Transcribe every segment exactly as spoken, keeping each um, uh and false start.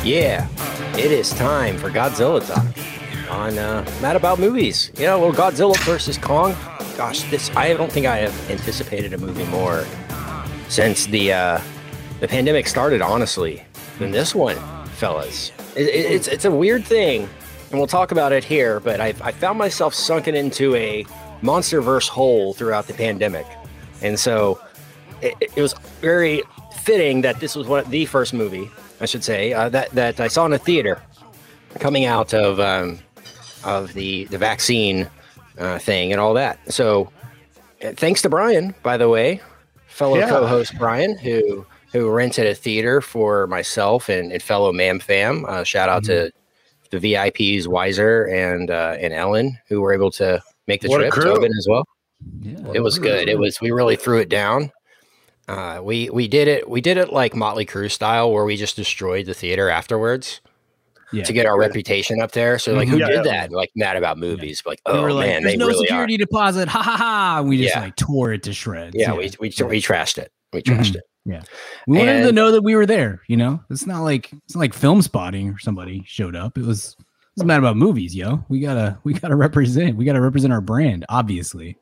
Yeah, it is time for Godzilla Talk on uh, Mad About Movies. You know, well, Godzilla versus Kong. Gosh, this I don't think I have anticipated a movie more since the uh, the pandemic started, honestly, than this one, fellas. It, it, it's it's a weird thing, and we'll talk about it here. But I've I found myself sunken into a MonsterVerse hole throughout the pandemic, and so it, it was very fitting that this was one the first movie, I should say, uh, that that I saw in a theater coming out of um, of the the vaccine uh, thing and all that. So, uh, thanks to Brian, by the way, fellow yeah. co-host Brian, who who rented a theater for myself and, and fellow Mam Fam. Uh, shout out mm-hmm. to the V I Ps Weiser and uh, and Ellen, who were able to make the what trip. Tobin as well. Yeah, it was good. It was we really threw it down. Uh, we we did it we did it like Motley Crue style, where we just destroyed the theater afterwards yeah, to get our yeah. reputation up there. So like, who yeah, did yeah. that? Like, Mad About Movies. Yeah. Like, oh we were like, man, there's they no really security are. deposit. Ha ha ha! And we just yeah. like tore it to shreds. Yeah, yeah. we we we trashed it. We trashed mm-hmm. it. Yeah, we wanted and, to know that we were there. You know, it's not like it's not like Film Spotting or somebody showed up. It was it's Mad About Movies, yo. We gotta we gotta represent. We gotta represent our brand, obviously.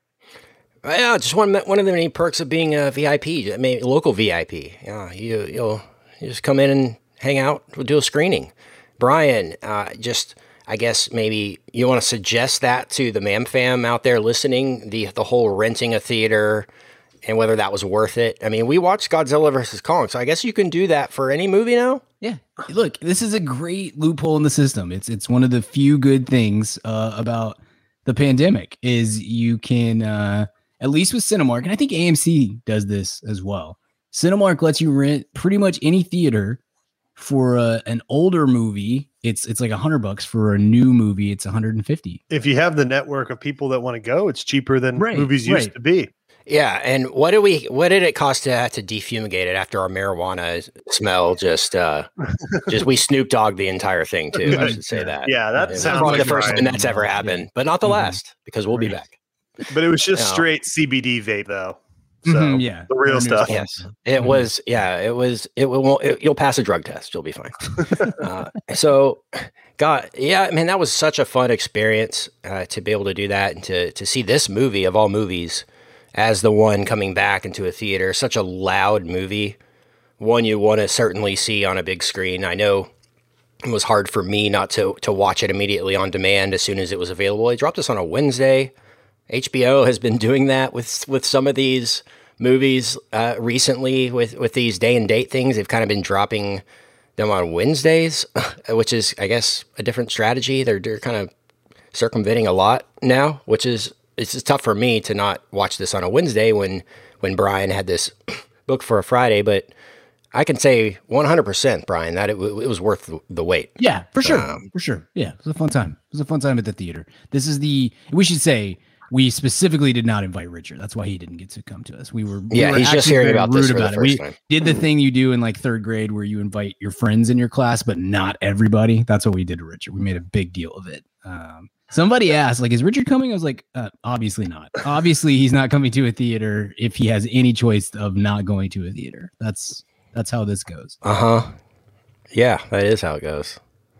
Yeah, just one one of the many perks of being a V I P, I mean, local V I P. Yeah, you you'll you just come in and hang out. We'll do a screening. Brian, uh, just I guess maybe you want to suggest that to the Mam Fam out there listening, the the whole renting a theater and whether that was worth it. I mean, we watched Godzilla versus Kong, so I guess you can do that for any movie now. Yeah, look, this is a great loophole in the system. It's it's one of the few good things uh, about the pandemic is you can. Uh, At least with Cinemark, and I think A M C does this as well. Cinemark lets you rent pretty much any theater for uh, an older movie. It's it's like a hundred bucks. For a new movie, it's one hundred and fifty. If you have the network of people that want to go, it's cheaper than right, movies used right. to be. Yeah, and what did we? What did it cost to have to defumigate it after our marijuana smell? Just, uh, just we Snoop Dogg the entire thing too. I should say that. Yeah, that it sounds probably like the first Brian. time that's ever happened, yeah. but not the mm-hmm. last because we'll right. be back. But it was just no. straight C B D vape, though. So mm-hmm, yeah, the real stuff. Yes, it mm-hmm. was. Yeah, it was. It will. It, you'll pass a drug test. You'll be fine. uh, so, God, yeah, man, that was such a fun experience uh, to be able to do that and to to see this movie of all movies as the one coming back into a theater. Such a loud movie, one you want to certainly see on a big screen. I know. It was hard for me not to to watch it immediately on demand as soon as it was available. They dropped this on a Wednesday. H B O has been doing that with with some of these movies uh, recently with, with these day and date things. They've kind of been dropping them on Wednesdays, which is, I guess, a different strategy. They're, they're kind of circumventing a lot now, which is it's just tough for me to not watch this on a Wednesday when when Brian had this booked for a Friday, but I can say one hundred percent, Brian, that it, w- it was worth the, the wait. Yeah, for sure. Um, for sure. Yeah, it was a fun time. It was a fun time at the theater. This is the, we should say, we specifically did not invite Richard. That's why he didn't get to come to us. We were, we yeah, were he's just hearing about this for about the first it. time. We did the thing you do in like third grade where you invite your friends in your class, but not everybody. That's what we did to Richard. We made a big deal of it. Um, somebody asked, like, is Richard coming? I was like, uh, obviously not. Obviously, he's not coming to a theater if he has any choice of not going to a theater. That's that's how this goes. Uh huh. Yeah, that is how it goes.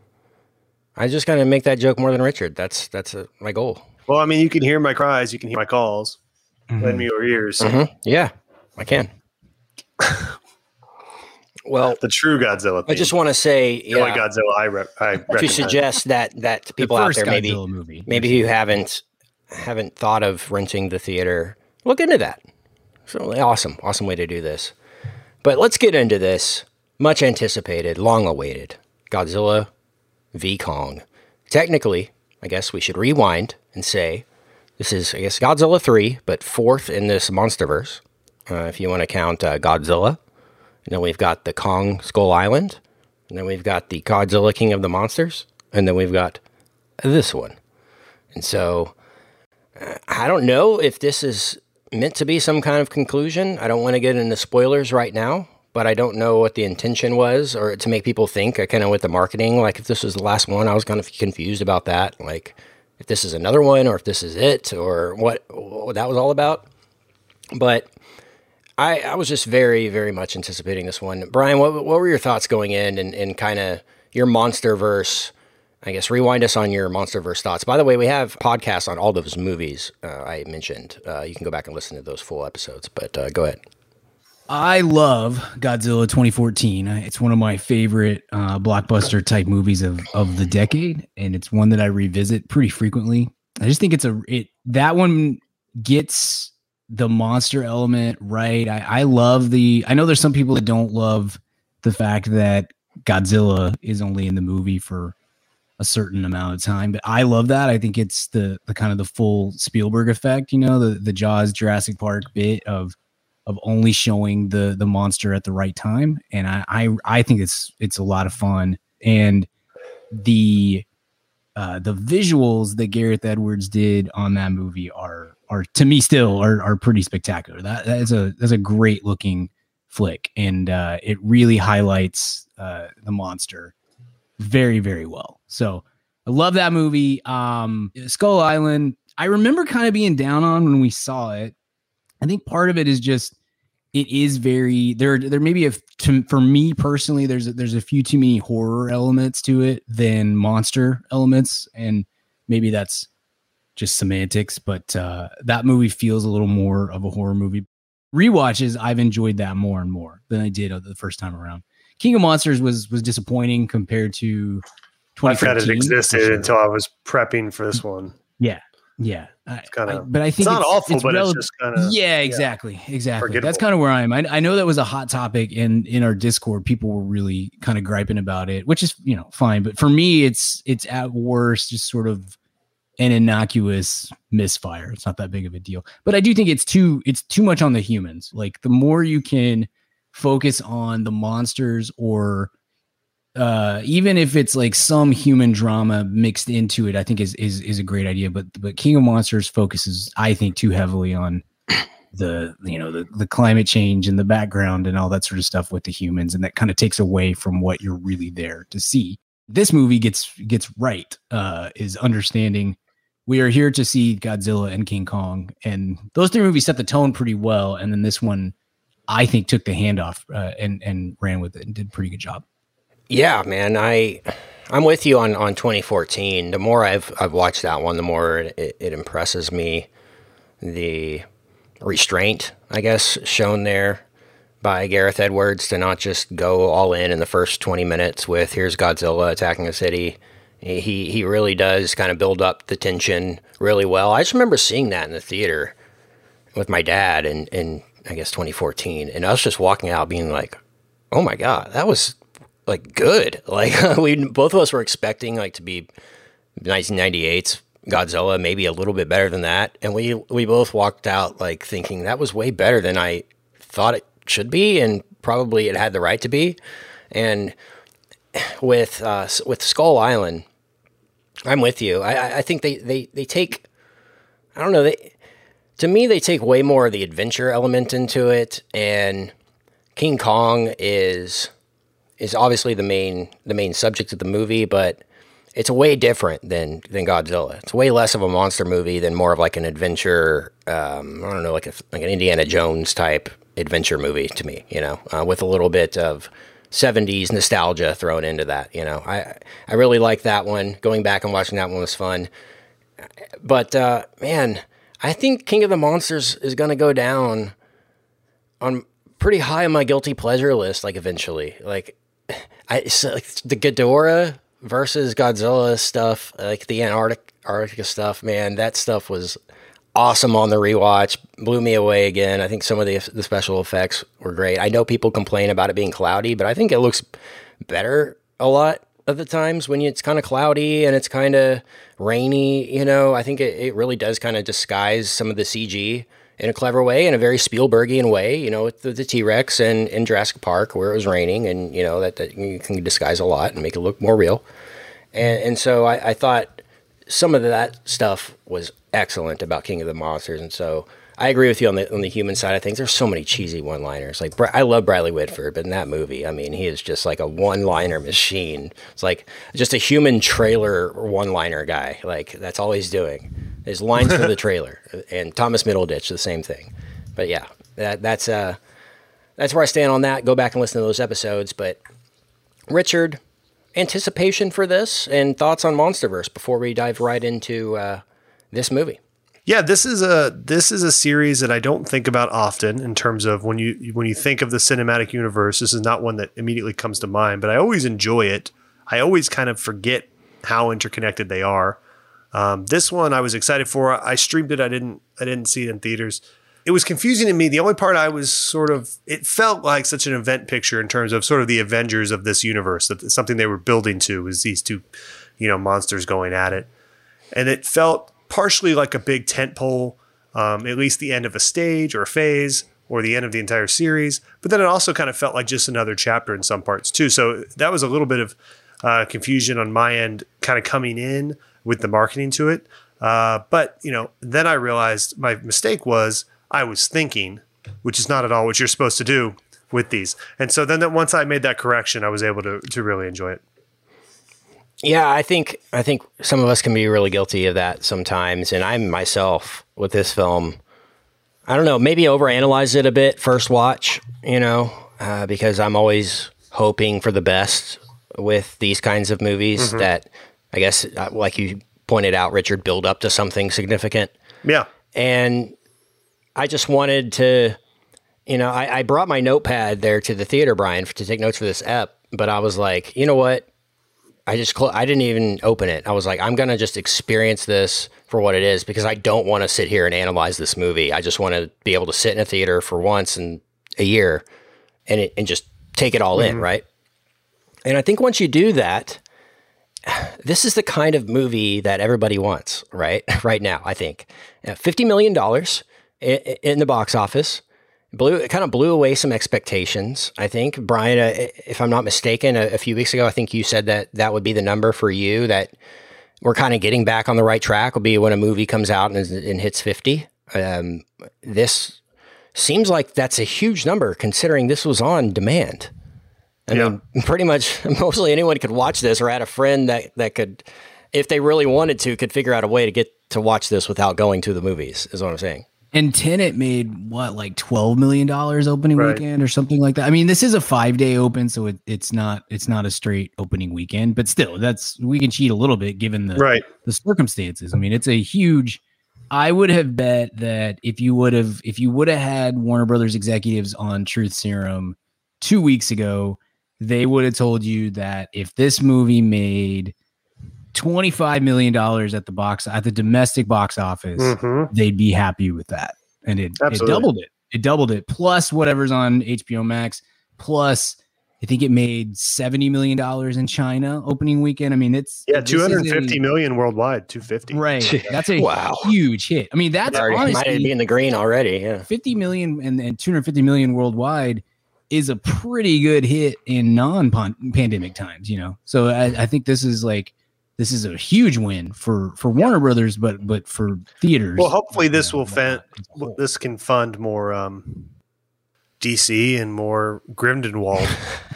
I just gotta make that joke more than Richard. That's that's uh, my goal. Well, I mean, you can hear my cries, you can hear my calls. Mm-hmm. Lend me your ears. Mm-hmm. Yeah, I can. Well, the true Godzilla theme. I just want to say, the only Godzilla I, re- I to suggest that that people out there Godzilla maybe movie. maybe who haven't haven't thought of renting the theater, look into that. So awesome, awesome way to do this. But let's get into this much anticipated, long awaited Godzilla v Kong. Technically, I guess we should rewind and say this is, I guess, Godzilla three, but fourth in this MonsterVerse, uh, if you want to count uh, Godzilla. And then we've got the Kong Skull Island. And then we've got the Godzilla King of the Monsters. And then we've got this one. And so uh, I don't know if this is meant to be some kind of conclusion. I don't want to get into spoilers right now, but I don't know what the intention was or to make people think. I kind of with the marketing, like if this was the last one, I was kind of confused about that. Like if this is another one or if this is it or what, what that was all about. But I, I was just very, very much anticipating this one. Brian, what what were your thoughts going in and, and kind of your MonsterVerse? I guess rewind us on your MonsterVerse thoughts. By the way, we have podcasts on all those movies uh, I mentioned. Uh, you can go back and listen to those full episodes, but uh, go ahead. I love Godzilla twenty fourteen. It's one of my favorite uh, blockbuster type movies of, of the decade, and it's one that I revisit pretty frequently. I just think it's a it that one gets the monster element right. I, I love the. I know there's some people that don't love the fact that Godzilla is only in the movie for a certain amount of time, but I love that. I think it's the the kind of the full Spielberg effect. You know, the the Jaws Jurassic Park bit of of only showing the the monster at the right time, and I I, I think it's it's a lot of fun, and the uh, the visuals that Gareth Edwards did on that movie are. are to me still are, are pretty spectacular. That that is a that's a great looking flick, and uh, it really highlights uh, the monster very, very well. So I love that movie. Um, Skull Island, I remember kind of being down on when we saw it. I think part of it is just it is very there. There may be a to, for me personally. There's a, there's a few too many horror elements to it than monster elements, and maybe that's just semantics, but uh, that movie feels a little more of a horror movie. Rewatches, I've enjoyed that more and more than I did the first time around. King of Monsters was was disappointing compared to I forgot it existed sure. until I was prepping for this one. Yeah, yeah. It's kind of, but I think it's not it's, awful, it's but rel- it's just kind of yeah, exactly, yeah, exactly. Forgettable. That's kind of where I am. I, I know that was a hot topic in in our Discord. People were really kind of griping about it, which is you know fine. But for me, it's it's at worst just sort of an innocuous misfire. It's not that big of a deal, but I do think it's too, it's too much on the humans. Like the more you can focus on the monsters or uh, even if it's like some human drama mixed into it, I think is, is, is a great idea. But, but King of Monsters focuses, I think, too heavily on the, you know, the, the climate change and the background and all that sort of stuff with the humans. And that kind of takes away from what you're really there to see. This movie gets, gets right, uh, is understanding we are here to see Godzilla and King Kong, and those three movies set the tone pretty well. And then this one, I think, took the handoff uh, and and ran with it and did a pretty good job. Yeah, man, I I'm with you on, on twenty fourteen. The more I've I've watched that one, the more it, it impresses me. The restraint, I guess, shown there by Gareth Edwards to not just go all in in the first twenty minutes with here's Godzilla attacking a city. He he really does kind of build up the tension really well. I just remember seeing that in the theater with my dad in, in I guess, twenty fourteen. And I was just walking out being like, oh, my God, that was, like, good. Like, we both of us were expecting, like, to be nineteen ninety-eight's Godzilla, maybe a little bit better than that. And we, we both walked out, like, thinking that was way better than I thought it should be, and probably it had the right to be. And with uh, with Skull Island, I'm with you. I, I think they, they, they take, I don't know, they to me, they take way more of the adventure element into it, and King Kong is is obviously the main the main subject of the movie, but it's way different than than Godzilla. It's way less of a monster movie than more of like an adventure, um, I don't know, like a, like an Indiana Jones type adventure movie to me, you know, uh, with a little bit of seventies nostalgia thrown into that, you know. I I really like that one. Going back and watching that one was fun. But, uh, man, I think King of the Monsters is going to go down on pretty high on my guilty pleasure list, like, eventually. Like, I so, like, the Ghidorah versus Godzilla stuff, like the Antarctic Antarctica stuff, man, that stuff was awesome on the rewatch. Blew me away again. I think some of the the special effects were great. I know people complain about it being cloudy, but I think it looks better a lot of the times when it's kind of cloudy and it's kind of rainy. You know, I think it, it really does kind of disguise some of the C G in a clever way, in a very Spielbergian way, you know, with the, the T-Rex and in Jurassic Park where it was raining, and, you know, that, that you can disguise a lot and make it look more real. And, and so I, I thought some of that stuff was excellent about King of the Monsters, and so I agree with you on the on the human side of things. There's so many cheesy one-liners. Like, I love Bradley Whitford, but in that movie, I mean, he is just like a one-liner machine. It's like just a human trailer one-liner guy. Like, that's all he's doing. His lines for the trailer. And Thomas Middleditch, the same thing. But yeah, that, that's uh, that's where I stand on that. Go back and listen to those episodes. But Richard, anticipation for this and thoughts on Monsterverse before we dive right into uh, this movie. Yeah, this is a this is a series that I don't think about often in terms of when you when you think of the cinematic universe. This is not one that immediately comes to mind, but I always enjoy it. I always kind of forget how interconnected they are. Um, this one I was excited for. I streamed it. I didn't I didn't see it in theaters. It was confusing to me. The only part I was sort of, it felt like such an event picture in terms of sort of the Avengers of this universe, that something they were building to was these two, you know, monsters going at it. And it felt partially like a big tentpole, um, at least the end of a stage or a phase or the end of the entire series. But then it also kind of felt like just another chapter in some parts too. So that was a little bit of uh, confusion on my end kind of coming in with the marketing to it. Uh, but, you know, then I realized my mistake was I was thinking, which is not at all what you're supposed to do with these. And so then that once I made that correction, I was able to to really enjoy it. Yeah, I think I think some of us can be really guilty of that sometimes. And I myself with this film, I don't know, maybe overanalyze it a bit first watch, you know, uh, because I'm always hoping for the best with these kinds of movies mm-hmm. that I guess, like you pointed out, Richard, build up to something significant. Yeah. And I just wanted to, you know, I, I brought my notepad there to the theater, Brian, for, to take notes for this ep, but I was like, you know what? I just, cl- I didn't even open it. I was like, I'm going to just experience this for what it is because I don't want to sit here and analyze this movie. I just want to be able to sit in a theater for once in a year and it, and just take it all mm-hmm. in, right? And I think once you do that, this is the kind of movie that everybody wants, right? Right now, I think. fifty million dollars in, in the box office. Blew, it kind of blew away some expectations, I think. Brian, uh, if I'm not mistaken, a, a few weeks ago, I think you said that that would be the number for you, that we're kind of getting back on the right track will be when a movie comes out and, and hits fifty. Um, this seems like that's a huge number considering this was on demand. I yeah. mean, pretty much mostly anyone could watch this or had a friend that, that could, if they really wanted to, could figure out a way to get to watch this without going to the movies, is what I'm saying. And Tenet made what, like twelve million dollars opening right. weekend or something like that. I mean, this is a five day open, so it, it's not it's not a straight opening weekend, but still, that's we can cheat a little bit given the right. the circumstances. I mean, it's a huge. I would have bet that if you would have if you would have had Warner Brothers executives on Truth Serum two weeks ago, they would have told you that if this movie made twenty-five million dollars at the box at the domestic box office, mm-hmm. they'd be happy with that. And it, it doubled it. It doubled it. Plus whatever's on H B O Max. Plus, I think it made seventy million dollars in China opening weekend. I mean, it's yeah, two hundred fifty million worldwide, two hundred fifty. Right. That's a wow. huge hit. I mean, that's already, honestly might be in the green already. Yeah. fifty million and, and two hundred fifty million worldwide is a pretty good hit in non-pandemic times, you know? So I, I think this is like, this is a huge win for, for Warner Brothers, but but for theaters. Well, hopefully this will fan, this can fund more um, D C and more Grindelwald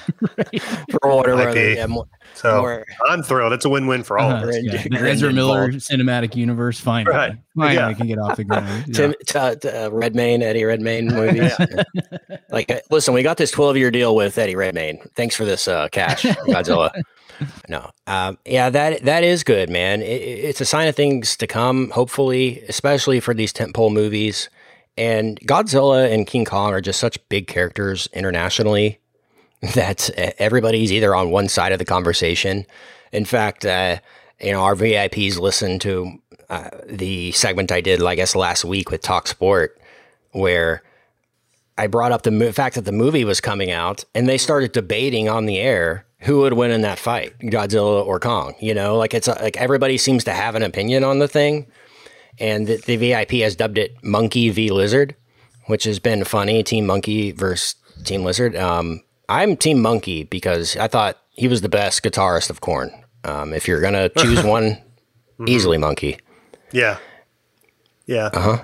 for Warner Brothers. Yeah, more, so more. I'm thrilled. It's a win-win for all uh-huh, of us. Yeah. The Ezra Miller cinematic universe finally, right. finally yeah. can get off the ground. Yeah. Tim, t- t- uh, Redmayne, Eddie Redmayne movies. yeah. Like, uh, listen, we got this twelve-year deal with Eddie Redmayne. Thanks for this uh, cash, Godzilla. No. Um, yeah, that that is good, man. It, it's a sign of things to come, hopefully, especially for these tentpole movies. And Godzilla and King Kong are just such big characters internationally that everybody's either on one side of the conversation. In fact, uh, you know, our V I Ps listened to uh, the segment I did, I guess, last week with Talk Sport, where I brought up the mo- fact that the movie was coming out, and they started debating on the air who would win in that fight, Godzilla or Kong. You know, like it's a, like everybody seems to have an opinion on the thing, and the, the V I P has dubbed it Monkey v Lizard, which has been funny. Team Monkey versus Team Lizard. Um, I'm Team Monkey because I thought he was the best guitarist of Korn. Um, if you're gonna choose one, mm-hmm. easily Monkey. Yeah. Yeah. Uh huh.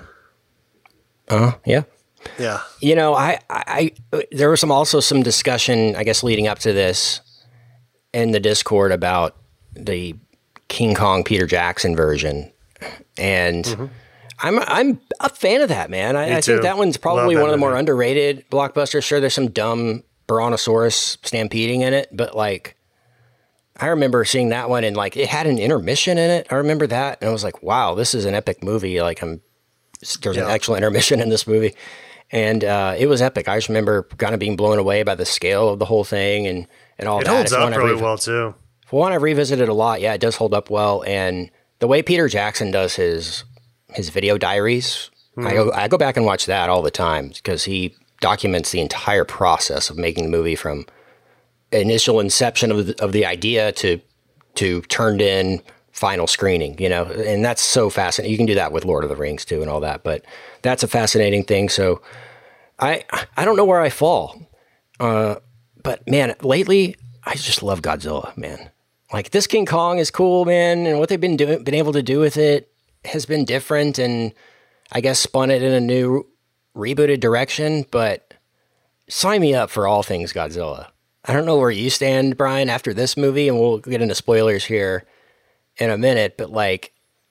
Uh huh. Yeah. Yeah. You know, I, I, there was some also some discussion, I guess, leading up to this in the Discord about the King Kong Peter Jackson version. And mm-hmm. I'm I'm a fan of that, man. I, I think that one's probably that one of the movie. more underrated blockbusters. Sure, there's some dumb Brontosaurus stampeding in it, but like, I remember seeing that one and like it had an intermission in it. I remember that, and I was like, wow, this is an epic movie. Like, I'm there's yeah. an excellent intermission in this movie, and uh, it was epic. I just remember kind of being blown away by the scale of the whole thing and and all it that. It holds up really re- well too. For one, I've revisited a lot. Yeah, it does hold up well, and the way Peter Jackson does his his video diaries, mm. I go I go back and watch that all the time because he documents the entire process of making the movie from initial inception of the, of the idea to to turned in final screening, you know, and that's so fascinating. You can do that with Lord of the Rings too and all that, but that's a fascinating thing. So I I don't know where I fall, uh, but man, lately I just love Godzilla, man. Like this King Kong is cool, man, and what they've been doing, been able to do with it has been different, and I guess spun it in a new rebooted direction. But sign me up for all things Godzilla. I don't know where you stand, Brian, after this movie, and we'll get into spoilers here in a minute. But like,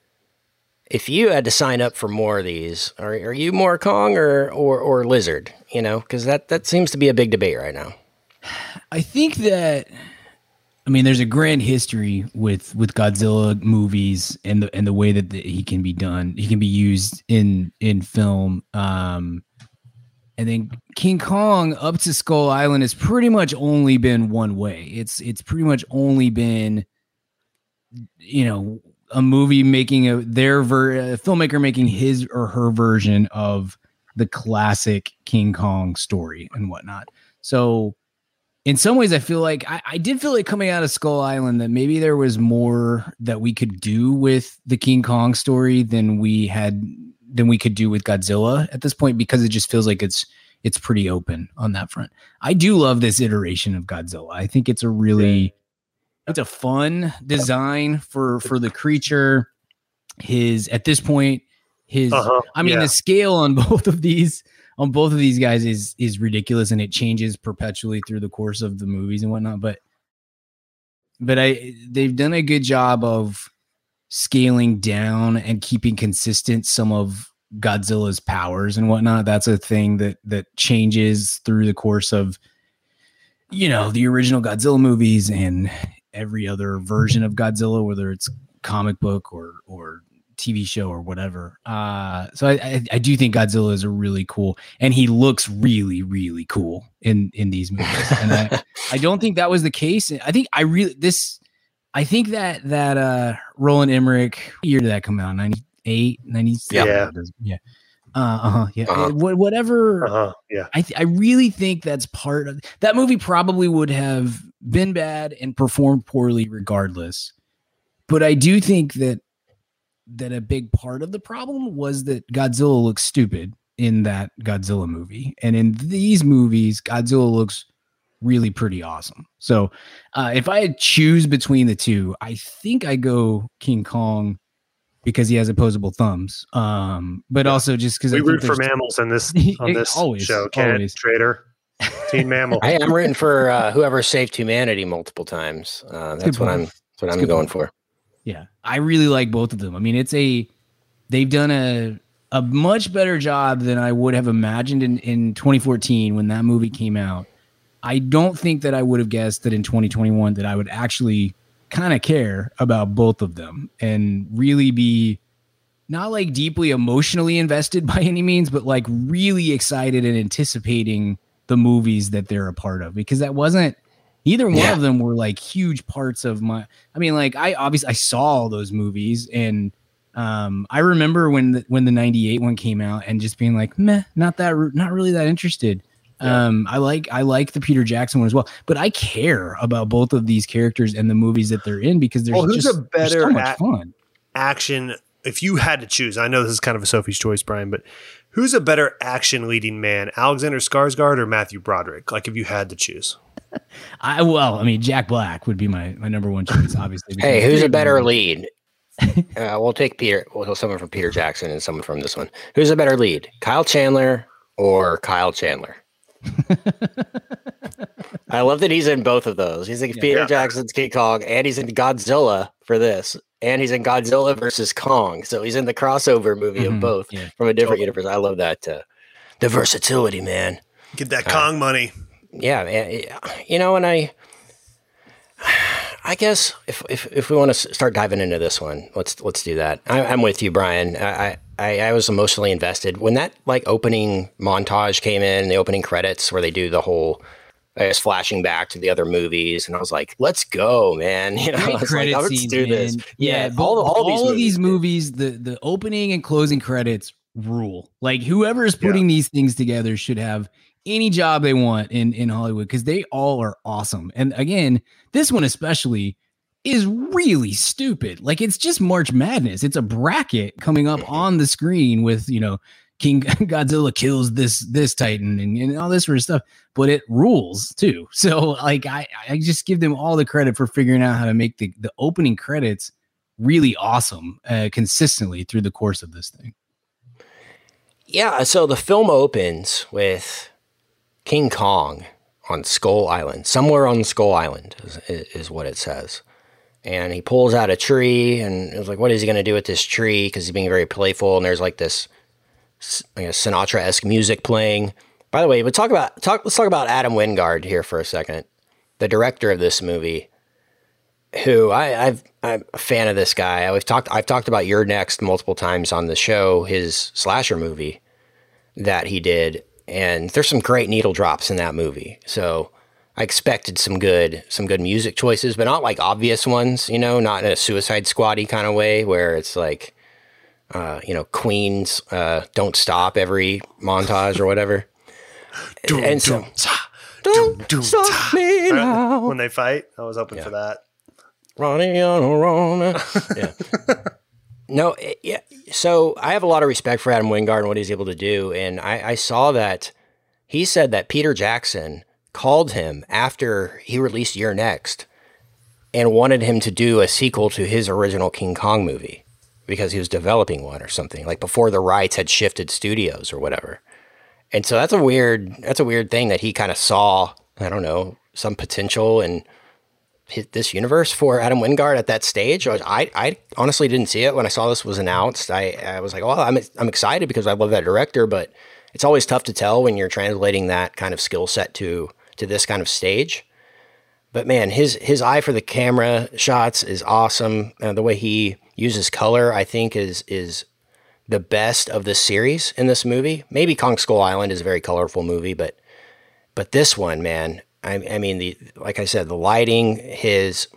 if you had to sign up for more of these, are are you more Kong or or, or Lizard? You know, because that that seems to be a big debate right now. I think that. I mean, there's a grand history with, with Godzilla movies and the and the way that the, he can be done. He can be used in in film. Um, and then King Kong up to Skull Island has pretty much only been one way. It's it's pretty much only been, you know, a movie making a their ver, a filmmaker making his or her version of the classic King Kong story and whatnot. So. In some ways, I feel like I, I did feel like coming out of Skull Island that maybe there was more that we could do with the King Kong story than we had than we could do with Godzilla at this point, because it just feels like it's it's pretty open on that front. I do love this iteration of Godzilla. I think it's a really it's a fun design for for the creature. His at this point, his uh-huh, I mean yeah. the scale on both of these. On both of these guys is is ridiculous, and it changes perpetually through the course of the movies and whatnot. But but I they've done a good job of scaling down and keeping consistent some of Godzilla's powers and whatnot. That's a thing that that changes through the course of, you know, the original Godzilla movies and every other version of Godzilla, whether it's comic book or or T V show or whatever. Uh, so I, I, I do think Godzilla is a really cool, and he looks really, really cool in, in these movies. And I, I don't think that was the case. I think I really, this, I think that, that, uh, Roland Emmerich, what year did that come out? ninety-eight, ninety-seven? Yeah. Yeah. Uh, uh-huh. Yeah. Uh-huh. Whatever. Uh-huh. Yeah. I, th- I really think that's part of that movie. Probably would have been bad and performed poorly regardless. But I do think that, that a big part of the problem was that Godzilla looks stupid in that Godzilla movie. And in these movies, Godzilla looks really pretty awesome. So uh, if I had choose between the two, I think I go King Kong because he has opposable thumbs. Um, but yeah. also just because we root for mammals in this on this always, show. Ken, Trader, Team Mammal. Hey, I'm rooting for uh, whoever saved humanity multiple times. Uh, that's what I'm. That's what that's I'm going point. for. Yeah, I really like both of them. I mean, it's a they've done a a much better job than I would have imagined in, in twenty fourteen when that movie came out. I don't think that I would have guessed that in twenty twenty-one that I would actually kind of care about both of them and really be not like deeply emotionally invested by any means, but like really excited and anticipating the movies that they're a part of, because that wasn't Either one yeah. of them were like huge parts of my, I mean, like I obviously I saw all those movies, and um, I remember when the, when the ninety-eight one came out and just being like, meh, not that, not really that interested. Yeah. Um, I like, I like the Peter Jackson one as well, but I care about both of these characters and the movies that they're in because there's well, who's just a better so much fun action. If you had to choose, I know this is kind of a Sophie's choice, Brian, but who's a better action leading man, Alexander Skarsgård or Matthew Broderick? Like if you had to choose. I well, I mean, Jack Black would be my, my number one choice, obviously. Hey, who's a better lead? uh, we'll take Peter. We'll take someone from Peter Jackson and someone from this one. Who's a better lead, Kyle Chandler or Kyle Chandler? I love that he's in both of those. He's like yeah, Peter yeah. Jackson's King Kong, and he's in Godzilla for this. and he's in Godzilla versus Kong. So he's in the crossover movie Mhm, of both yeah. from a different Totally. universe. I love that. Uh, the versatility, man. Get that Kong money. Yeah, man. You know, and I, I guess if if, if we want to start diving into this one, let's let's do that. I, I'm with you, Brian. I, I I was emotionally invested when that like opening montage came in, the opening credits where they do the whole, I guess, flashing back to the other movies, and I was like, "Let's go, man!" You know, I Great was credit like, "Let's scenes, do this." man. Yeah, but all, all, these of movies, these movies, the the opening and closing credits rule. Like whoever is putting these things together should have any job they want in in Hollywood because they all are awesome. And again, this one especially is really stupid. Like it's just March Madness. It's a bracket coming up on the screen with, you know, King Godzilla kills this this Titan and, and all this sort of stuff, but it rules too. So like I I just give them all the credit for figuring out how to make the the opening credits really awesome uh, consistently through the course of this thing. Yeah, so the film opens with King Kong on Skull Island. Somewhere on Skull Island is, is what it says. And he pulls out a tree, and it was like, what is he going to do with this tree? Because he's being very playful, and there's like this like a Sinatra-esque music playing. By the way, but talk about talk. Let's talk about Adam Wingard here for a second, the director of this movie. Who I, I've I'm a fan of this guy. I've talked I've talked about You're Next multiple times on the show. His slasher movie that he did, and there's some great needle drops in that movie. So I expected some good some good music choices, but not like obvious ones. You know, not in a Suicide Squad-y kind of way where it's like, uh, you know, Queen's uh, "Don't Stop" every montage or whatever. Doom, and so, doom, ta, don't doom, doom, stop ta. me now. When they fight, I was hoping Yeah. for that. Ronnie on a Rona. Yeah. No, it- yeah. So I have a lot of respect for Adam Wingard and what he's able to do. And I, I saw that he said that Peter Jackson called him after he released You're Next and wanted him to do a sequel to his original King Kong movie because he was developing one or something, like before the rights had shifted studios or whatever. And so that's a weird, that's a weird thing that he kind of saw, I don't know, some potential in his, this universe for Adam Wingard at that stage. I, was, I, I honestly didn't see it when I saw this was announced. I, I was like, well, I'm, I'm excited because I love that director, but it's always tough to tell when you're translating that kind of skill set to, to this kind of stage. But man, his, his eye for the camera shots is awesome. Uh, the way he uses color, I think is, is the best of this series in this movie. Maybe Kong Skull Island is a very colorful movie, but, but this one, man, I, I mean, the like I said, the lighting, his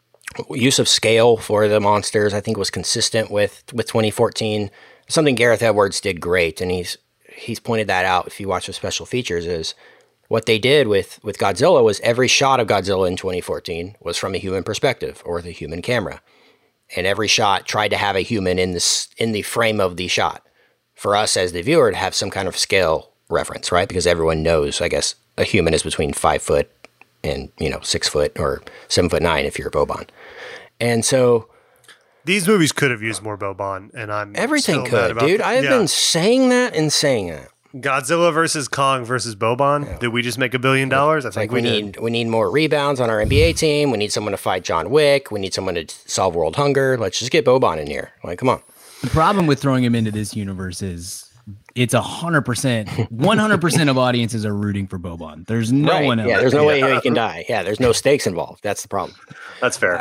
use of scale for the monsters, I think was consistent with, with twenty fourteen. Something Gareth Edwards did great, and he's he's pointed that out if you watch the special features, is what they did with, with Godzilla was every shot of Godzilla in twenty fourteen was from a human perspective or the human camera. And every shot tried to have a human in this in the frame of the shot for us as the viewer to have some kind of scale reference, right? Because everyone knows, I guess, a human is between five foot and, you know, six foot or seven foot nine if you're a Boban. And so These movies could have used more Boban, and I'm everything still mad could, about dude. that. I've Yeah. been saying that and saying that. Godzilla versus Kong versus Boban. Yeah. Did we just make a billion dollars? I It's like think we, we, need did. we need more rebounds on our N B A team. We need someone to fight John Wick. We need someone to solve world hunger. Let's just get Boban in here. Like, come on. The problem with throwing him into this universe is it's a hundred percent, one hundred percent of audiences are rooting for Boban. There's no Right. one else. Yeah, there's no way Yeah. he can die. Yeah, there's no stakes involved. That's the problem. That's fair.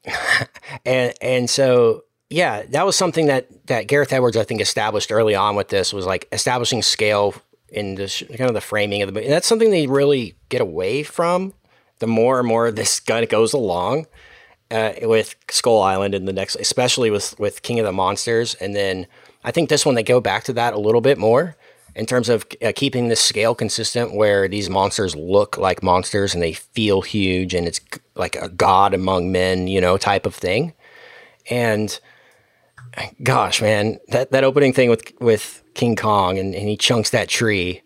And and so yeah, that was something that that Gareth Edwards I think established early on with this, was like establishing scale in the sh- kind of the framing of the movie. And that's something they really get away from the more and more this kind of goes along uh, with Skull Island and the next, especially with with King of the Monsters. And then I think this one they go back to that a little bit more in terms of uh, keeping the scale consistent, where these monsters look like monsters and they feel huge, and it's g- like a god among men, you know, type of thing. And gosh, man, that, that opening thing with with King Kong and, and he chunks that tree,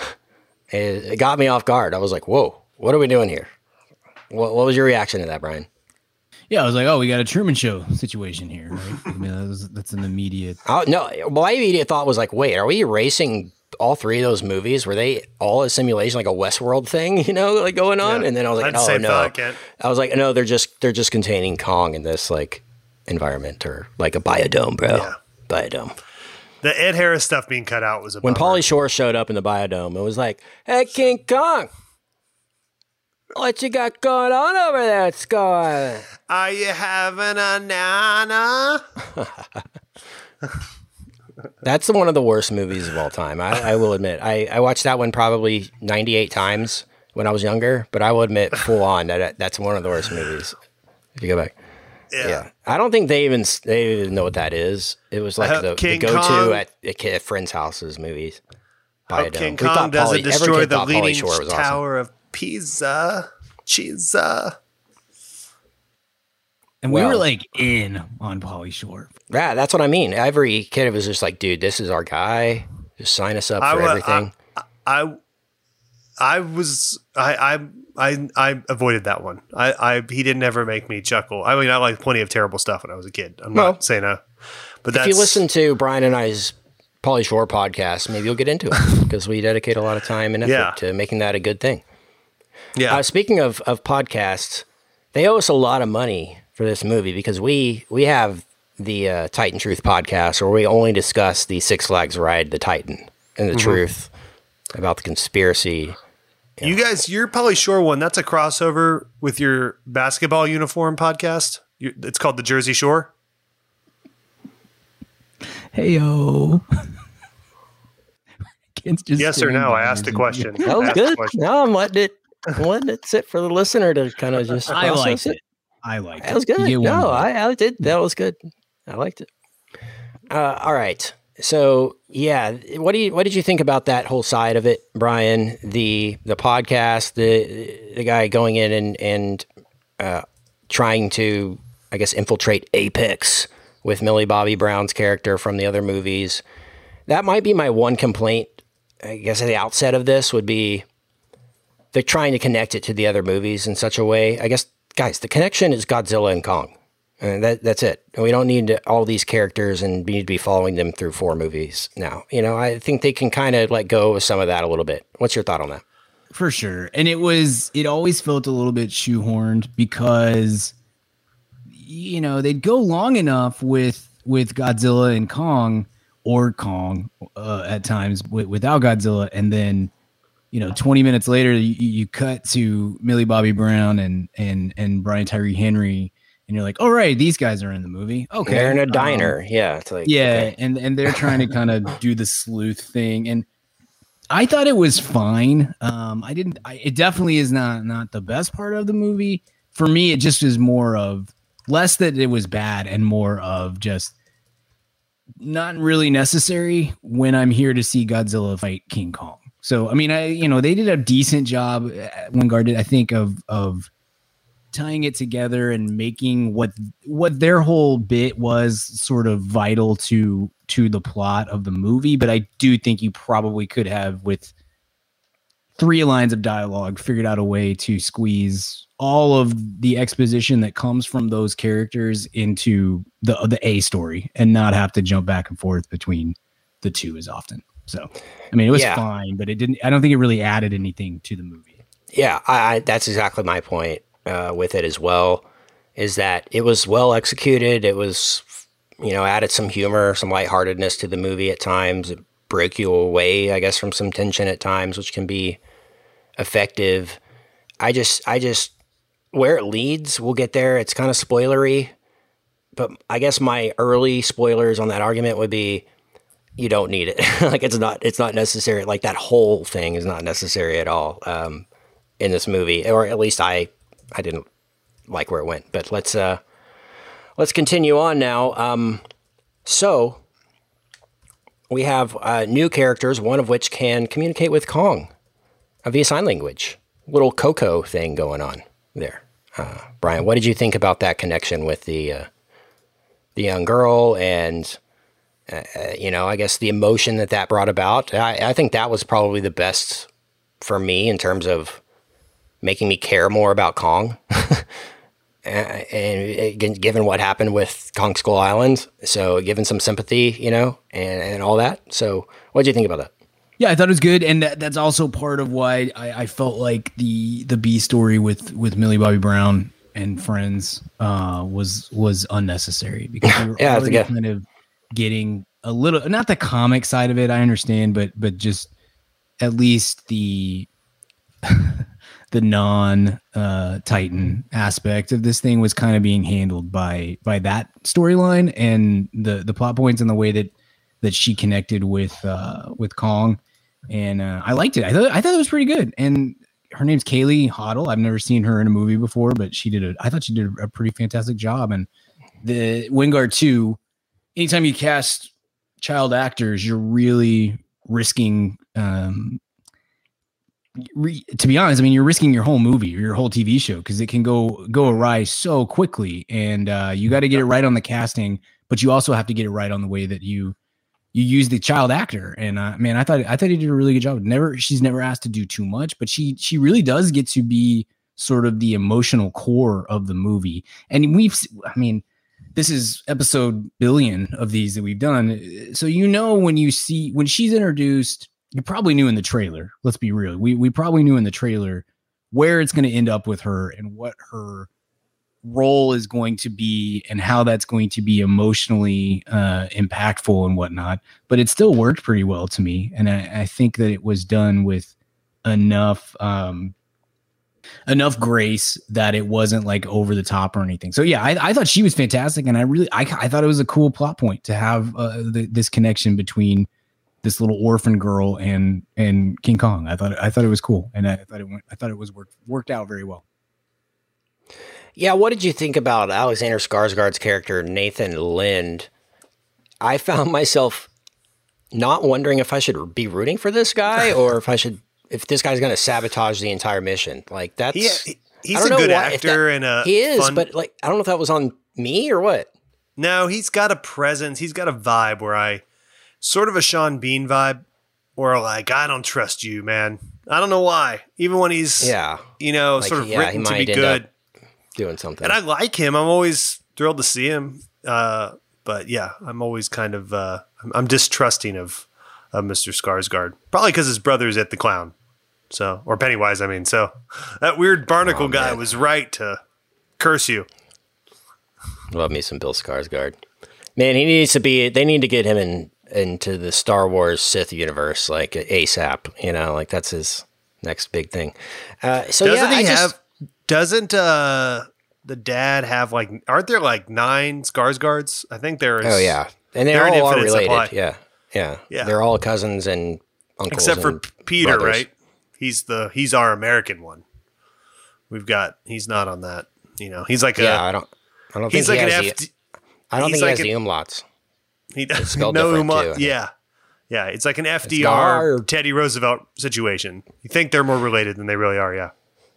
it, it got me off guard. I was like, whoa, what are we doing here? What, what was your reaction to that, Brian? Yeah, I was like, oh, we got a Truman Show situation here. Right? I mean, that was, that's an immediate. Oh, no, my immediate thought was like, wait, are we erasing all three of those movies? Were they all a simulation, like a Westworld thing, you know, like going on? Yeah. And then I was I like, had the oh same no, thought, Kent. I was like, no, they're just they're just containing Kong in this like environment or like a biodome, bro. Yeah. Biodome. The Ed Harris stuff being cut out was a When bummer. Pauly Shore showed up in the biodome, it was like, "Hey, King Kong, what you got going on over there, Scar? Are you having a nana? That's one of the worst movies of all time. I, I will admit. I, I watched that one probably ninety-eight times when I was younger, but I will admit full on that that's one of the worst movies. If you go back. Yeah. Yeah. I don't think they even they even know what that is. It was like I the, hope the King go-to Kong- at, at friends' houses movies. I hope Biodome. King We thought Kong doesn't Pauly- every destroy kid the thought Pauly leaning Shore was awesome. tower of Pisa. Cheesa. And we Well- were like in on Pauly Shore. Yeah, that's what I mean. Every kid was just like, dude, this is our guy. Just sign us up I for wa- everything. I I was I I I, I avoided that one. I, I he didn't ever make me chuckle. I mean, I liked plenty of terrible stuff when I was a kid. I'm Well, not saying no, but if that's you listen to Brian and I's Pauly Shore podcast, maybe you'll get into it because we dedicate a lot of time and effort Yeah. to making that a good thing. yeah. Uh, speaking of, of podcasts, they owe us a lot of money for this movie because we we have the uh, Titan Truth podcast where we only discuss the Six Flags ride, the Titan, and the Mm-hmm. truth about the conspiracy. You guys, your Pauly Shore one, that's a crossover with your basketball uniform podcast. You, it's called the Jersey Shore. Hey yo. Yes or no? I asked a question. That was I asked a good. question. No, I'm letting it, I'm letting it sit for the listener to kind of just I process liked it. it. I liked That was it. good. You get one No, vote. I, I did. That was good. I liked it. Uh, all right. So yeah, what do you what did you think about that whole side of it, Brian? The the podcast, the the guy going in and and uh, trying to, I guess, infiltrate Apex with Millie Bobby Brown's character from the other movies. That might be my one complaint. I guess at the outset of this would be they're trying to connect it to the other movies in such a way. I guess, guys, the connection is Godzilla and Kong. And that that's it. And we don't need to, all these characters and we need to be following them through four movies now. You know, I think they can kind of let go of some of that a little bit. What's your thought on that? For sure. And it was, it always felt a little bit shoehorned because, you know, they'd go long enough with, with Godzilla and Kong or Kong uh, at times w- without Godzilla. And then, you know, twenty minutes later, you, you cut to Millie Bobby Brown and, and, and Brian Tyree Henry. And you're like, all right, these guys are in the movie. Okay. They're in a Um, diner. yeah. It's like, yeah, okay. and and they're trying to kind of do the sleuth thing, and I thought it was fine. Um, I didn't. I, it definitely is not not the best part of the movie for me. It just is more of less that it was bad and more of just not really necessary when I'm here to see Godzilla fight King Kong. So I mean, I you know they did a decent job. Wingard did, I think, of of. tying it together and making what what their whole bit was sort of vital to to the plot of the movie. But I do think you probably could have, with three lines of dialogue, figured out a way to squeeze all of the exposition that comes from those characters into the the A story and not have to jump back and forth between the two as often. So, I mean, it was Yeah. fine, but it didn't. I don't think it really added anything to the movie. Yeah, I, I, that's exactly my point uh, with it as well, is that it was well executed. It was, you know, added some humor, some lightheartedness to the movie at times. It broke you away, I guess, from some tension at times, which can be effective. I just, I just, where it leads, we'll get there. It's kind of spoilery, but I guess my early spoilers on that argument would be, you don't need it. Like it's not, it's not necessary. Like that whole thing is not necessary at all. Um, in this movie, or at least I, I didn't like where it went. But let's uh, let's continue on now. Um, so we have uh, new characters, one of which can communicate with Kong via sign language. Little Coco thing going on there. Uh, Brian, what did you think about that connection with the uh, the young girl and uh, you know, I guess the emotion that that brought about? I, I think that was probably the best for me in terms of making me care more about Kong, and, and given what happened with Kong Skull Island, so given some sympathy, you know, and, and all that. So, what did you think about that? Yeah, I thought it was good, and that, that's also part of why I, I felt like the the B story with with Millie Bobby Brown and friends uh, was was unnecessary because we were Yeah, already yeah. kind of getting a little, not the comic side of it, I understand, but but just at least the the non uh, Titan aspect of this thing was kind of being handled by by that storyline and the the plot points and the way that that she connected with uh, with Kong, and uh, I liked it. I thought I thought it was pretty good. And her name's Kaylee Hoddle. I've never seen her in a movie before, but she did a. I thought she did a pretty fantastic job. And the Wingard two, anytime you cast child actors, you're really risking. Um, re, to be honest, I mean, you're risking your whole movie or your whole T V show because it can go go awry so quickly, and uh, you got to get it right on the casting, but you also have to get it right on the way that you you use the child actor. And uh, man, I thought I thought he did a really good job. Never, she's never asked to do too much, but she she really does get to be sort of the emotional core of the movie. And we've, I mean, this is episode billion of these that we've done. So you know when you see when she's introduced, you probably knew in the trailer. Let's be real. We we probably knew in the trailer where it's going to end up with her and what her role is going to be and how that's going to be emotionally uh, impactful and whatnot. But it still worked pretty well to me, and I, I think that it was done with enough um, enough grace that it wasn't like over the top or anything. So yeah, I, I thought she was fantastic, and I really I, I thought it was a cool plot point to have uh, the, this connection between this little orphan girl and and King Kong. I thought I thought it was cool, and I thought it went I thought it was worked worked out very well. Yeah, what did you think about Alexander Skarsgård's character, Nathan Lind? I found myself not wondering if I should be rooting for this guy or if I should, if this guy's going to sabotage the entire mission. Like that's, he, he's a good actor that, and a he is, fun, but like I don't know if that was on me or what. No, he's got a presence. He's got a vibe where I sort of a Sean Bean vibe, where like I don't trust you, man. I don't know why. Even when he's yeah, you know, like, sort of yeah, written to be good. Doing something, and I like him. I'm always thrilled to see him. Uh, but yeah, I'm always kind of uh, I'm, I'm distrusting of of Mister Skarsgård, probably because his brother's at the clown, so or Pennywise. I mean, so that weird barnacle oh, guy was right to curse you. Love me some Bill Skarsgård, man. He needs to be. They need to get him in into the Star Wars Sith universe like ASAP. You know, like that's his next big thing. Uh, so doesn't yeah, he I just, have? Doesn't uh, the dad have like? Aren't there like nine Skarsgårds? I think there is. Oh yeah, and they all are related. Supply. Yeah, yeah, yeah. They're all cousins and uncles. Except for and Peter, brothers. right? He's the he's our American one. We've got. He's not on that. You know, he's like yeah. a, I don't. I don't he's think like he an has F D, the, I don't think he like has an, the umlauts. He does spelled no different umlaut. too. Yeah, yeah. It's like an F D R Teddy Roosevelt situation. You think they're more related than they really are. Yeah.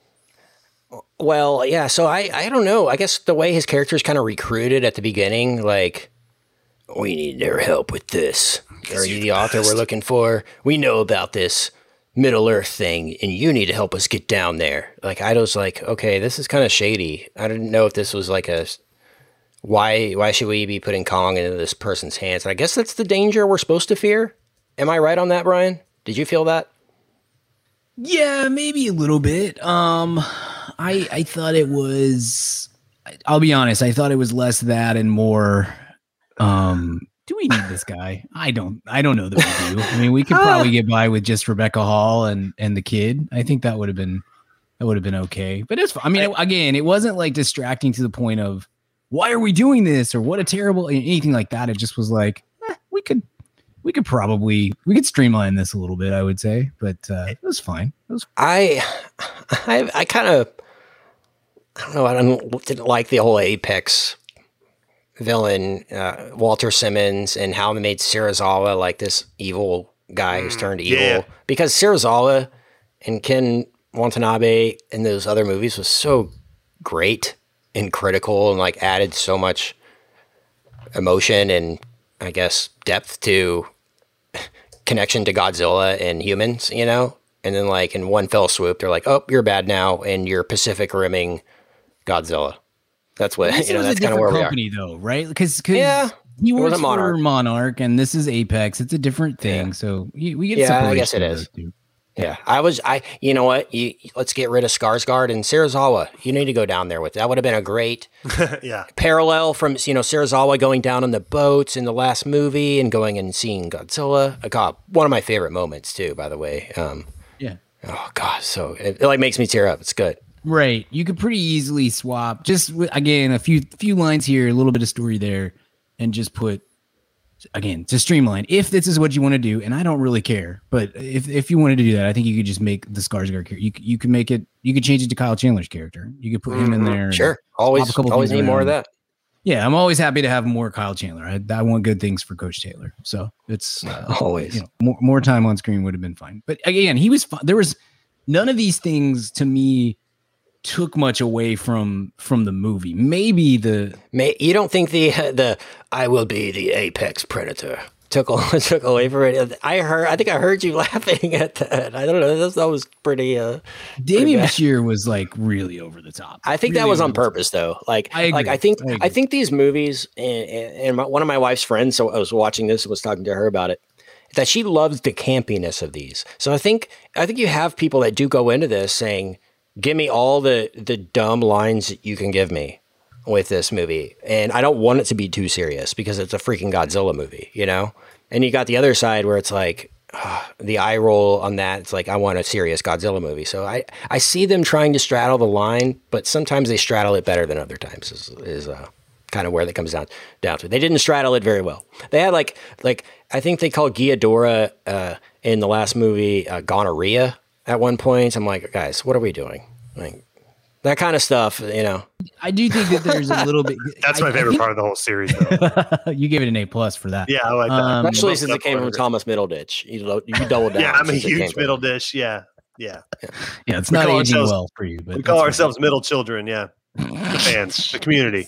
Well, yeah, so I, I don't know. I guess the way his character is kind of recruited at the beginning, like, we need their help with this. Are you the author we're looking for? We know about this Middle Earth thing, and you need to help us get down there. Like, I was like, okay, this is kind of shady. I didn't know if this was like a, why why should we be putting Kong into this person's hands? And I guess that's the danger we're supposed to fear. Am I right on that, Brian? Did you feel that? Yeah, maybe a little bit. Um, I I thought it was. I'll be honest. I thought it was less that and more. Um, do we need this guy? I don't. I don't know that we do. I mean, we could probably get by with just Rebecca Hall and and the kid. I think that would have been that would have been okay. But it's. I mean, again, it wasn't like distracting to the point of why are we doing this or what a terrible anything like that. It just was like eh, we could. We could probably we could streamline this a little bit, I would say, but uh, it was fine. It was. I, I, I kind of, I don't know. I don't, didn't like the whole Apex villain, uh, Walter Simmons, and how they made Serizawa like this evil guy who's turned evil. Yeah. Because Serizawa and Ken Watanabe in those other movies was so great and critical and like added so much emotion and I guess depth to connection to Godzilla and humans, you know? And then like in one fell swoop, they're like, oh, you're bad now. And you're Pacific rimming Godzilla. That's what, this you know, was that's a kind of where company, we are. though, right? Because because yeah, he works for Monarch. Monarch and this is Apex. It's a different thing. Yeah. So he, we get yeah, separation. I guess it is. Yeah, I was. I. You know what? You, let's get rid of Skarsgård and Serizawa. You need to go down there with that. Would have been a great yeah parallel from you know Serizawa going down on the boats in the last movie and going and seeing Godzilla. Uh, God, one of my favorite moments too. By the way. Um, yeah. Oh God, so it, it like makes me tear up. It's good. Right. You could pretty easily swap just again a few few lines here, a little bit of story there, and just put. Again, to streamline, if this is what you want to do, and I don't really care, but if if you wanted to do that, I think you could just make the Skarsgård character. You you could make it. You could change it to Kyle Chandler's character. You could put him in there. Sure, always always need more of that. Yeah, I'm always happy to have more Kyle Chandler. I, I want good things for Coach Taylor. So it's uh, always you know, more more time on screen would have been fine. But again, he was fun. There was none of these things to me took much away from from the movie. Maybe the May, you don't think the the I will be the apex predator took took away from it. I heard. I think I heard you laughing at that. I don't know. That, that was pretty. Uh, Damien Bashir was like really over the top. I think really that was on purpose, though. Like, I agree. like I think I, I think these movies, and, and my, one of my wife's friends, so I was watching this and was talking to her about it, that she loves the campiness of these. So I think I think you have people that do go into this saying, give me all the, the dumb lines that you can give me with this movie. And I don't want it to be too serious because it's a freaking Godzilla movie, you know? And you got the other side where it's like uh, the eye roll on that. It's like, I want a serious Godzilla movie. So I, I see them trying to straddle the line, but sometimes they straddle it better than other times is, is uh, kind of where that comes down, down to. They didn't straddle it very well. They had like, like I think they called Ghidorah uh, in the last movie uh, gonorrhea. At one point, I'm like, guys, what are we doing? Like that kind of stuff, you know. I do think that there's a little bit. That's my I, favorite I think, part of the whole series, though. You gave it an A plus for that. Yeah, I like that. Um, Especially since it came from Thomas Middleditch. You, lo- you double down. Yeah, I'm a since it came huge from- middle dish. Yeah, yeah. Yeah, it's We not call aging ourselves- well for you. But We that's call fine. ourselves middle children. Yeah, the fans, the community.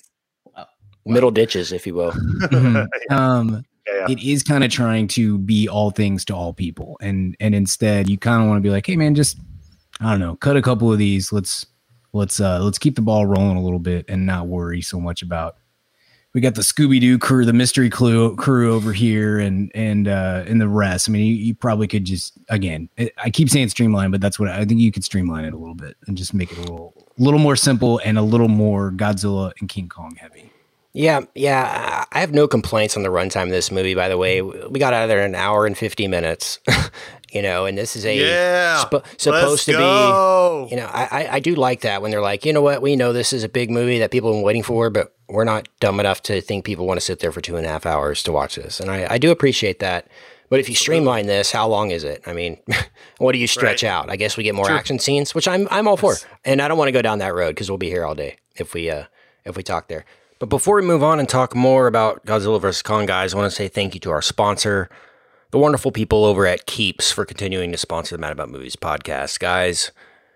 Middle ditches, if you will. Mhm. Um, Yeah, yeah. it is kind of trying to be all things to all people, and and instead you kind of want to be like, hey man, just I don't know, cut a couple of these. Let's let's uh let's keep the ball rolling a little bit and not worry so much about. We got the Scooby Doo crew, the mystery crew crew over here, and and uh and the rest. I mean, you, you probably could just again. It, I keep saying streamline, but that's what I think you could streamline it a little bit and just make it a little little more simple and a little more Godzilla and King Kong heavy. Yeah, yeah. I have no complaints on the runtime of this movie, by the way. We got out of there in an hour and fifty minutes, you know, and this is a Yeah, sp- supposed let's to go. be, you know, I, I, I do like that when they're like, you know what, we know this is a big movie that people have been waiting for, but we're not dumb enough to think people want to sit there for two and a half hours to watch this. And I, I do appreciate that. But if you streamline this, how long is it? I mean, what do you stretch Right. out? I guess we get more True. action scenes, which I'm I'm all for. And I don't want to go down that road because we'll be here all day if we uh if we talk there. But before we move on and talk more about Godzilla versus. Kong, guys, I want to say thank you to our sponsor, the wonderful people over at Keeps, for continuing to sponsor the Mad About Movies podcast. Guys,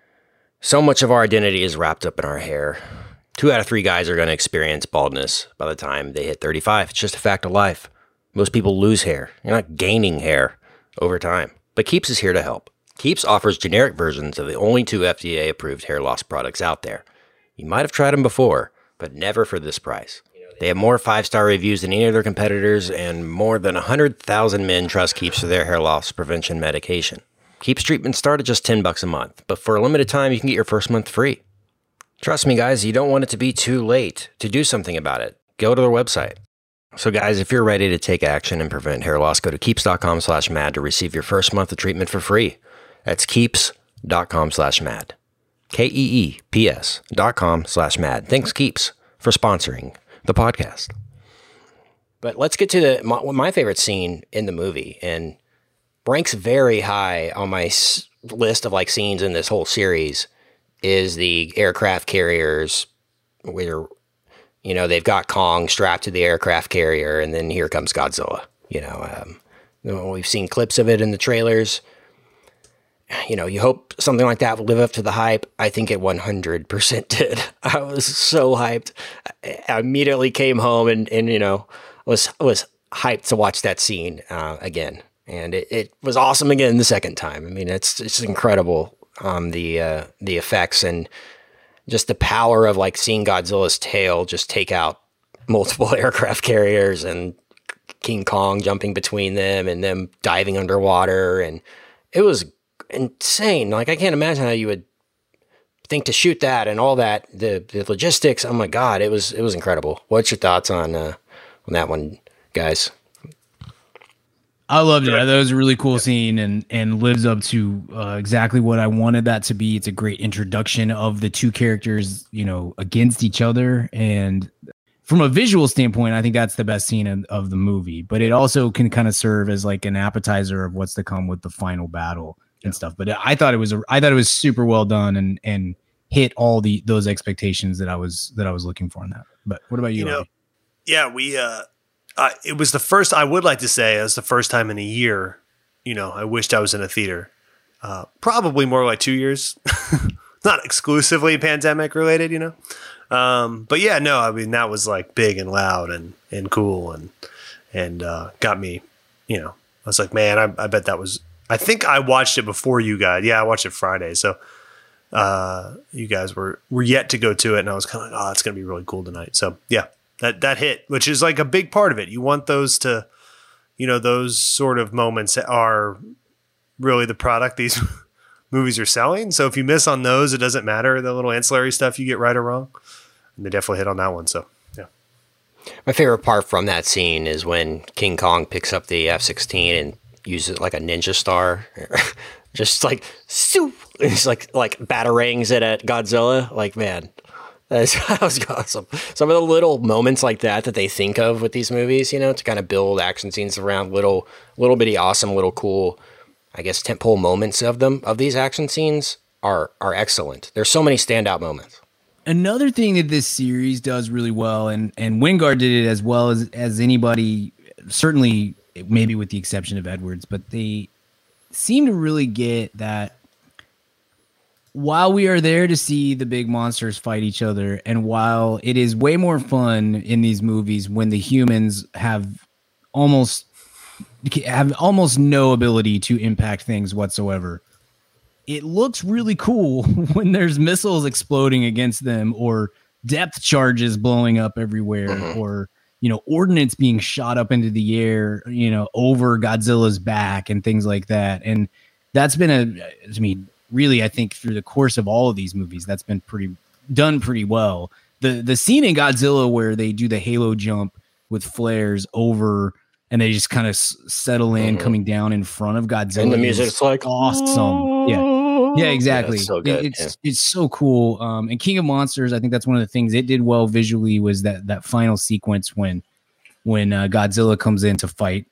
so much of our identity is wrapped up in our hair. Two out of three guys are going to experience baldness by the time they hit thirty-five. It's just a fact of life. Most people lose hair. You're not gaining hair over time. But Keeps is here to help. Keeps offers generic versions of the only two F D A-approved hair loss products out there. You might have tried them before, but never for this price. They have more five-star reviews than any of their competitors, and more than one hundred thousand men trust Keeps for their hair loss prevention medication. Keeps treatments start at just ten bucks a month, but for a limited time, you can get your first month free. Trust me, guys, you don't want it to be too late to do something about it. Go to their website. So, guys, if you're ready to take action and prevent hair loss, go to keeps.com slash mad to receive your first month of treatment for free. That's keeps.com slash mad. K-E-E-P-S dot com slash mad. Thanks, Keeps, for sponsoring the podcast. But let's get to the my, my favorite scene in the movie, and ranks very high on my s- list of like scenes in this whole series, is the aircraft carriers where, you know, they've got Kong strapped to the aircraft carrier, and then here comes Godzilla. You know, um, you know, we've seen clips of it in the trailers. You know, you hope something like that will live up to the hype. I think it one hundred percent did. I was so hyped. I immediately came home and, and you know, was was hyped to watch that scene uh, again. And it, it was awesome again the second time. I mean, it's it's incredible, um, the uh, the effects and just the power of like seeing Godzilla's tail just take out multiple aircraft carriers and King Kong jumping between them and them diving underwater. And it was insane. Like, I can't imagine how you would think to shoot that and all that, the, the logistics. Oh my God, it was, it was incredible. What's your thoughts on, uh, on that one, guys? I loved it. That was a really cool scene and and lives up to uh, exactly what I wanted that to be. It's a great introduction of the two characters, you know, against each other. And from a visual standpoint, I think that's the best scene of, of the movie. But it also can kind of serve as like an appetizer of what's to come with the final battle and stuff. But I thought it was a, I thought it was super well done and and hit all the those expectations that I was that I was looking for in that. But what about you? You know, yeah, we. Uh, Uh, it was the first, I would like to say, it was the first time in a year, you know, I wished I was in a theater. Uh, probably more like two years. Not exclusively pandemic related, you know. Um, but yeah, no, I mean, that was like big and loud and, and cool and and uh, got me, you know, I was like, man, I, I bet that was, I think I watched it before you guys. Yeah, I watched it Friday. So uh, you guys were, were yet to go to it. And I was kind of like, oh, it's going to be really cool tonight. So yeah. That that hit, which is like a big part of it. You want those to, you know, those sort of moments are really the product these movies are selling. So if you miss on those, it doesn't matter the little ancillary stuff you get right or wrong. And they definitely hit on that one. So yeah. My favorite part from that scene is when King Kong picks up the F sixteen and uses it like a ninja star, just like soup. It's like like batarangs it at Godzilla. Like, man. That was awesome. Some of the little moments like that that they think of with these movies, you know, to kind of build action scenes around little, little bitty awesome, little cool, I guess, tentpole moments of them, of these action scenes are are excellent. There's so many standout moments. Another thing that this series does really well, and and Wingard did it as well as as anybody, certainly maybe with the exception of Edwards, but they seem to really get that. While we are there to see the big monsters fight each other, and while it is way more fun in these movies when the humans have almost have almost no ability to impact things whatsoever, it looks really cool when there's missiles exploding against them or depth charges blowing up everywhere mm-hmm. or, you know, ordnance being shot up into the air, you know, over Godzilla's back and things like that. And that's been a, I mean, really, I think through the course of all of these movies, that's been pretty done pretty well. The the scene in Godzilla where they do the halo jump with flares over and they just kind of s- settle in, mm-hmm. coming down in front of Godzilla. And the music's like awesome. Yeah, yeah, exactly. Yeah, so good. It's yeah. it's so cool. Um, and King of Monsters, I think that's one of the things it did well visually was that that final sequence when when uh, Godzilla comes in to fight.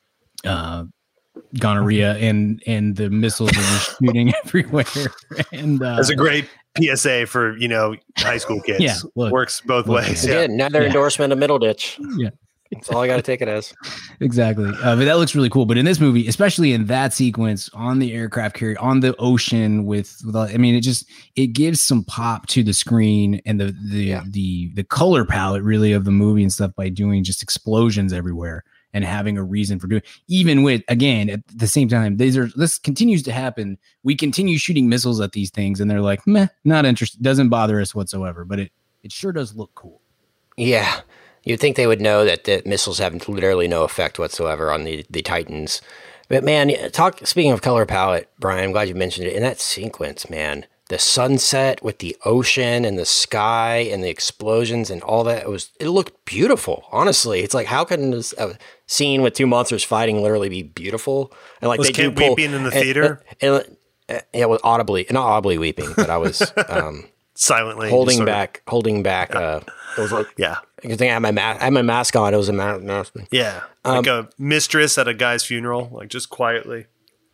Uh, gonorrhea and and the missiles are just shooting everywhere and uh, that's a great P S A for, you know, high school kids. Yeah, look, works both look, ways. Yeah, another yeah. endorsement of Middle Ditch. Yeah, that's all I got to take it as. Exactly. Uh, but that looks really cool. But in this movie, especially in that sequence on the aircraft carrier on the ocean with, with I mean, it just it gives some pop to the screen and the the yeah. the the color palette really of the movie and stuff by doing just explosions everywhere. And having a reason for doing, even with, again, at the same time, these are this continues to happen. We continue shooting missiles at these things, and they're like, meh, not interested. Doesn't bother us whatsoever. But it it sure does look cool. Yeah, you'd think they would know that the missiles have literally no effect whatsoever on the the Titans. But man, talk. Speaking of color palette, Brian, I'm glad you mentioned it. In that sequence, man, the sunset with the ocean and the sky and the explosions and all that, it was it looked beautiful. Honestly, it's like, how can this a scene with two monsters fighting literally be beautiful? And like was they Kent do pull, weeping in the and, theater? And, and, and, yeah, it was audibly, not audibly weeping, but I was um, silently holding back, of, holding back. Yeah. Uh, it was like, yeah, I think I had my ma- I had my mask on. It was a mask. Yeah, um, like a mistress at a guy's funeral, like just quietly.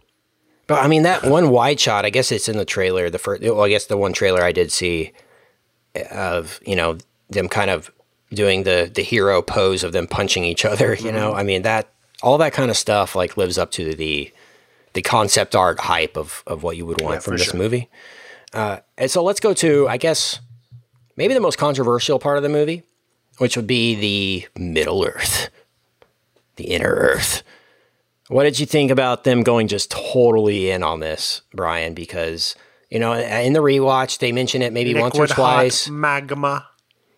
But I mean, that one wide shot, I guess it's in the trailer. The first, well, I guess the one trailer I did see of, you know, them kind of doing the the hero pose of them punching each other. You mm-hmm. know, I mean, that all that kind of stuff like lives up to the the concept art hype of of what you would want yeah, from this sure. movie. Uh, and so let's go to, I guess, maybe the most controversial part of the movie, which would be the Middle Earth, the Inner Earth. What did you think about them going just totally in on this, Brian? Because, you know, in the rewatch, they mention it maybe Liquid once or twice. Hot magma.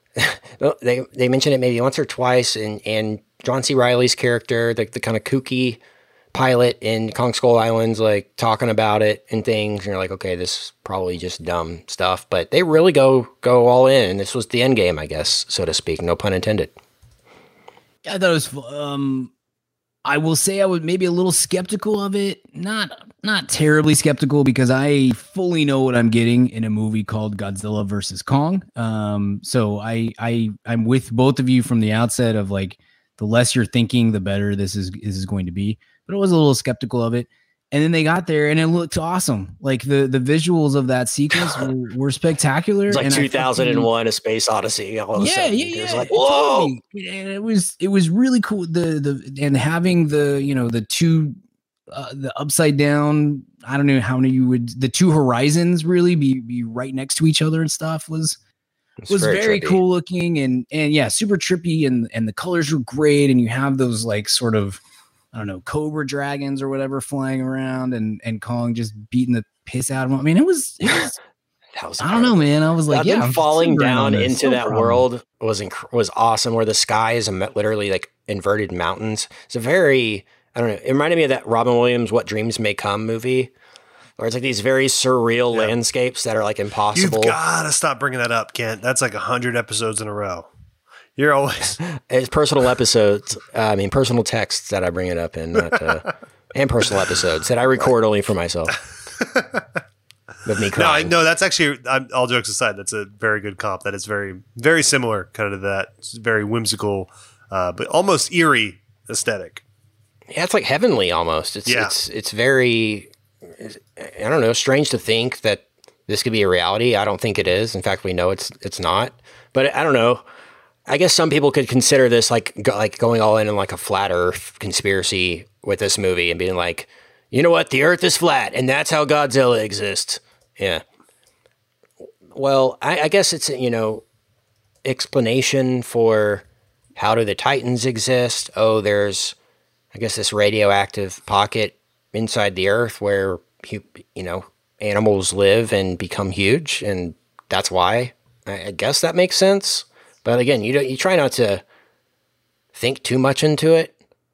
they they mention it maybe once or twice, and, and John C. Reilly's character, the, the kind of kooky pilot in Kong Skull Island's like talking about it and things, and you're like, okay, this is probably just dumb stuff, but they really go go all in. This was the end game, I guess, so to speak. No pun intended. Yeah, I thought it was. Um, I will say I was maybe a little skeptical of it. Not not terribly skeptical because I fully know what I'm getting in a movie called Godzilla versus Kong. Um, so I I I'm with both of you from the outset of like the less you're thinking, the better this is this is going to be. But I was a little skeptical of it. And then they got there and it looked awesome. Like the, the visuals of that sequence were, were spectacular. It's like and two thousand one, A Space Odyssey. All of yeah, a sudden. yeah, It was yeah. like, whoa. Totally. And it was, it was really cool. The, the, and having the, you know, the two, uh, the upside down, I don't know how many you would, the two horizons really be, be right next to each other and stuff was, It's was very, very trippy. cool looking. And, and yeah, super trippy. And, and the colors were great. And you have those like sort of, I don't know, cobra dragons or whatever flying around and, and Kong just beating the piss out of him. I mean, it was, it was, That was I don't know, man. I was like, yeah, yeah, them I'm falling super in on down this. into No that problem. world was inc- was awesome. Where the sky is a, me- literally like inverted mountains. It's a very, I don't know. It reminded me of that Robin Williams "What Dreams May Come" movie, where it's like these very surreal Yeah. landscapes that are like impossible. You've got to stop bringing that up, Kent. That's like a hundred episodes in a row. You're always It's personal episodes. Uh, I mean, personal texts that I bring it up in, not, uh, and personal episodes that I record only for myself. With me no, I, crying. no. That's actually I'm, all jokes aside. That's a very good comp. That is very, very similar, kind of to that. It's very whimsical, uh, but almost eerie aesthetic. Yeah, it's like heavenly almost. It's Yeah. it's it's very, I don't know, strange to think that this could be a reality. I don't think it is. In fact, we know it's it's not. But I don't know. I guess some people could consider this like go, like going all in on like a flat Earth conspiracy with this movie and being like, you know what, the Earth is flat and that's how Godzilla exists. Yeah. Well, I, I guess it's you know explanation for how do the Titans exist? Oh, there's I guess this radioactive pocket inside the Earth where you you know animals live and become huge, and that's why. I, I guess that makes sense. But again, you don't, you try not to think too much into it.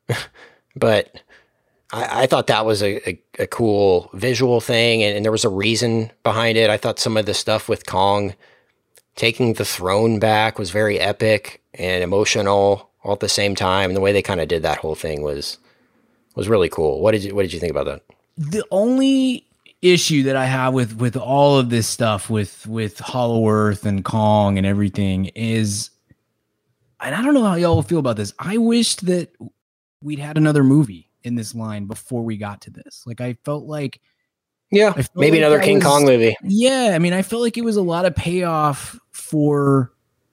But I, I thought that was a, a, a cool visual thing, and, and there was a reason behind it. I thought some of the stuff with Kong taking the throne back was very epic and emotional all at the same time. And the way they kind of did that whole thing was was really cool. What did you What did you think about that? The only issue that I have with with all of this stuff with with Hollow Earth and Kong and everything is, and I don't know how y'all feel about this. I wished that we'd had another movie in this line before we got to this. Like I felt like, Yeah, I felt maybe like another that King was- Kong movie. yeah, I mean, I felt like it was a lot of payoff for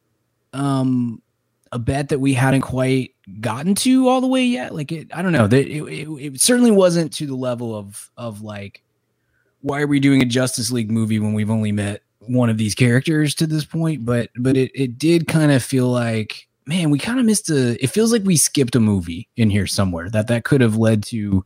um a bet that we hadn't quite gotten to all the way yet. Like it, I don't know. That it, it, it certainly wasn't to the level of of like, why are we doing a Justice League movie when we've only met one of these characters to this point? But but it it did kind of feel like, man, we kind of missed a. It feels like we skipped a movie in here somewhere that that could have led to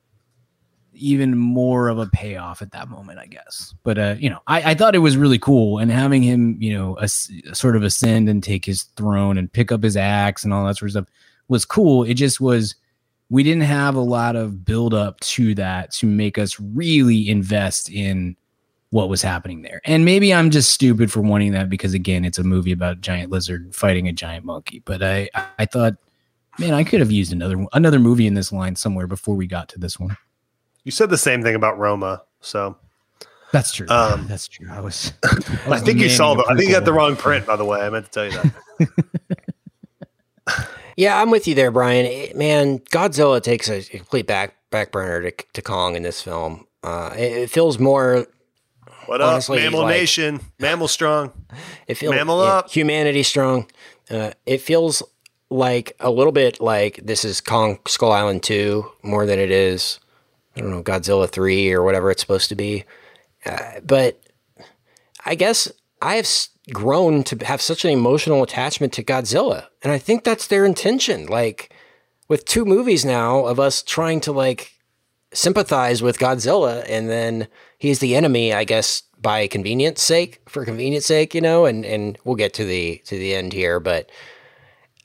even more of a payoff at that moment, I guess. But uh, you know, I, I thought it was really cool, and having him, you know, as, sort of ascend and take his throne and pick up his axe and all that sort of stuff was cool. It just was, we didn't have a lot of build up to that to make us really invest in what was happening there. And maybe I'm just stupid for wanting that because, again, it's a movie about a giant lizard fighting a giant monkey. But I, I thought, man, I could have used another another movie in this line somewhere before we got to this one. You said the same thing about Roma, so That's true. Um, That's true. I was. I, was think you saw demanding the. a I think you got the prequel. wrong print, by the way. I meant to tell you that. Yeah, I'm with you there, Brian. It- man, Godzilla takes a complete back back burner to, to Kong in this film. Uh, it, it feels more. What Honestly, up, Mammal like- Nation? Mammal strong. It feels Mammal yeah, up. humanity strong. Uh, it feels like a little bit like this is Kong Skull Island two more than it is, I don't know, Godzilla three or whatever it's supposed to be. Uh, but I guess I have s- grown to have such an emotional attachment to Godzilla, and I think that's their intention. Like with two movies now of us trying to like sympathize with Godzilla, and then he's the enemy, I guess, by convenience sake, for convenience sake, you know, and, and we'll get to the, to the end here, but